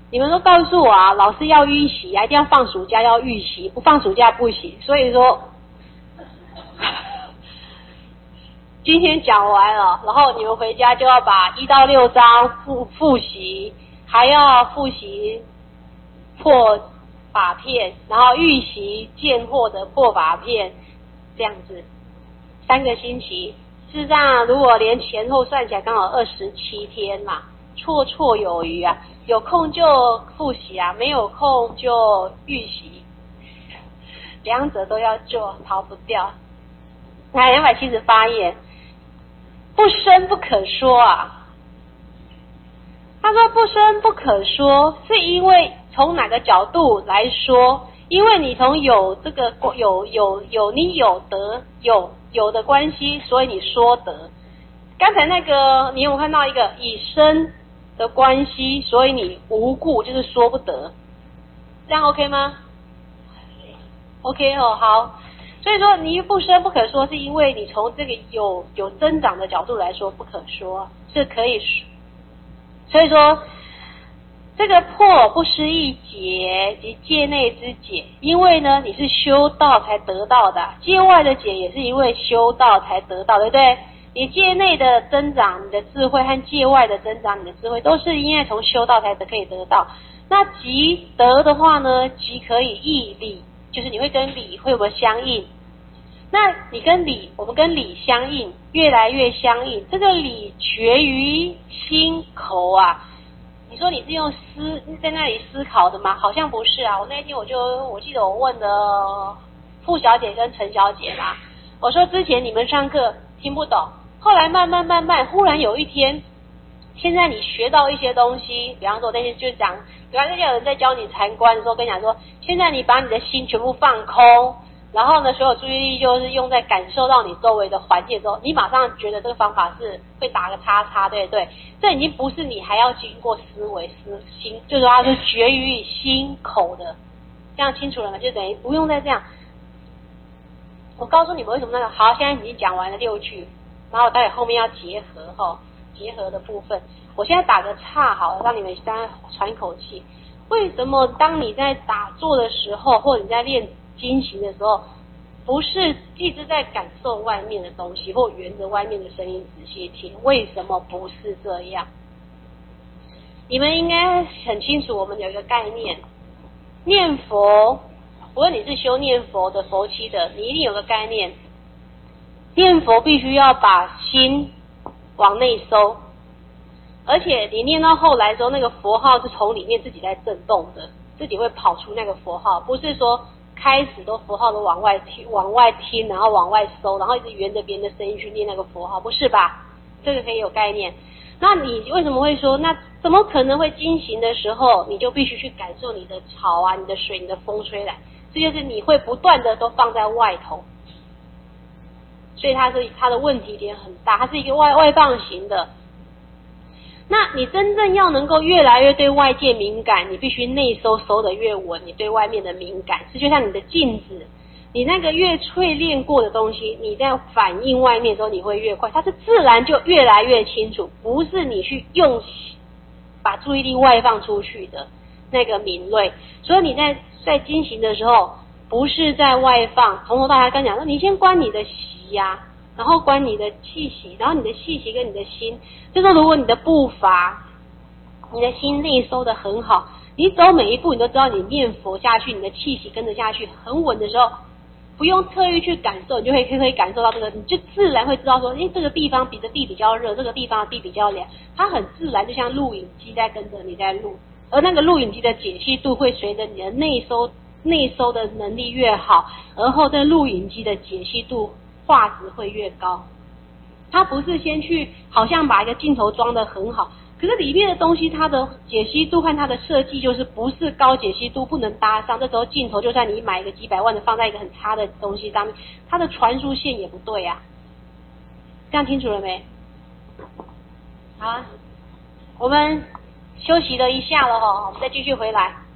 你们都告诉我啊，老师要预习啊，一定要放暑假要预习，不放暑假不行。所以说，今天讲完了，然后你们回家就要把一到六章复复习，还要复习破法片，然后预习见货的破法片，这样子三个星期。事实上，如果连前后算起来，刚好二十七天嘛，绰绰有余啊。有空就复习啊，没有空就预习，两者都要做，逃不掉。来，两百七十八页，不生不可说啊。他说不生不可说，是因为从哪个角度来说？因为你从有这个有有有你有得有有的关系，所以你说得。刚才那个你有看到一个以生的关系，所以你无故就是说不得，这样 OK 吗 ？OK 哦，好。所以说你不生不可说，是因为你从这个有有增长的角度来说不可说，是可以说。所以说这个破不失一解及界内之解，因为呢你是修道才得到的，界外的解也是因为修道才得到，对不对？你界内的增长，你的智慧和界外的增长，你的智慧都是因为从修道才得可以得到。那即得的话呢，即可以义理，就是你会跟理会不会相应？那你跟理，我们跟理相应，越来越相应。这个理决于心口啊。你说你是用思在那里思考的吗？好像不是啊。我那天我就我记得我问的傅小姐跟陈小姐嘛，我说之前你们上课听不懂。后来慢慢慢慢，忽然有一天，现在你学到一些东西，比方说那天就讲，比方说有人在教你禅观的时候，跟你讲说，现在你把你的心全部放空，然后呢，所有注意力就是用在感受到你周围的环境之后，你马上觉得这个方法是会打个叉叉，对不对？这已经不是你还要经过思维思心，就是说它是决于心口的，这样清楚了吗？就等于不用再这样。我告诉你们为什么那个好，现在已经讲完了六句。然后待会后面要结合哈，结合的部分，我现在打个岔好了，让你们大家喘一口气。为什么当你在打坐的时候，或者你在练经行的时候，不是一直在感受外面的东西，或沿着外面的声音仔细听？为什么不是这样？你们应该很清楚，我们有一个概念，念佛，无论你是修念佛的佛期的，你一定有个概念。念佛必须要把心往内收，而且你念到后来的时候，那个佛号是从里面自己在震动的，自己会跑出那个佛号，不是说开始都佛号都往外听，往外听，然后往外收，然后一直沿着别人的声音去念那个佛号，不是吧？这个可以有概念。那你为什么会说，那怎么可能会经行的时候，你就必须去感受你的草啊、你的水、你的风吹来？这就是你会不断的都放在外头。所以它是它的问题点很大，它是一个外外放型的。那你真正要能够越来越对外界敏感，你必须内收收得越稳，你对外面的敏感，是就像你的镜子，你那个越淬炼过的东西，你在反映外面的时候你会越快，它是自然就越来越清楚，不是你去用把注意力外放出去的那个敏锐。所以你在在经行的时候，不是在外放，从头到尾跟讲说，你先观你的息呀、啊，然后观你的气息，然后你的气息跟你的心，就说如果你的步伐，你的心内收得很好，你走每一步你都知道你念佛下去，你的气息跟着下去很稳的时候，不用特意去感受，你就会可以感受到这个，你就自然会知道说，诶，这个地方比的地比较热，这个地方的地比较凉，它很自然，就像录影机在跟着你在录，而那个录影机的解析度会随着你的内收内收的能力越好，而后这录影机的解析度画质会越高。它不是先去好像把一个镜头装得很好，可是里面的东西它的解析度和它的设计就是不是高解析度不能搭上，这时候镜头就算你买一个几百万的放在一个很差的东西上面，它的传输线也不对啊。这样清楚了没？好啊，我们休息了一下了齁，我们再继续回来。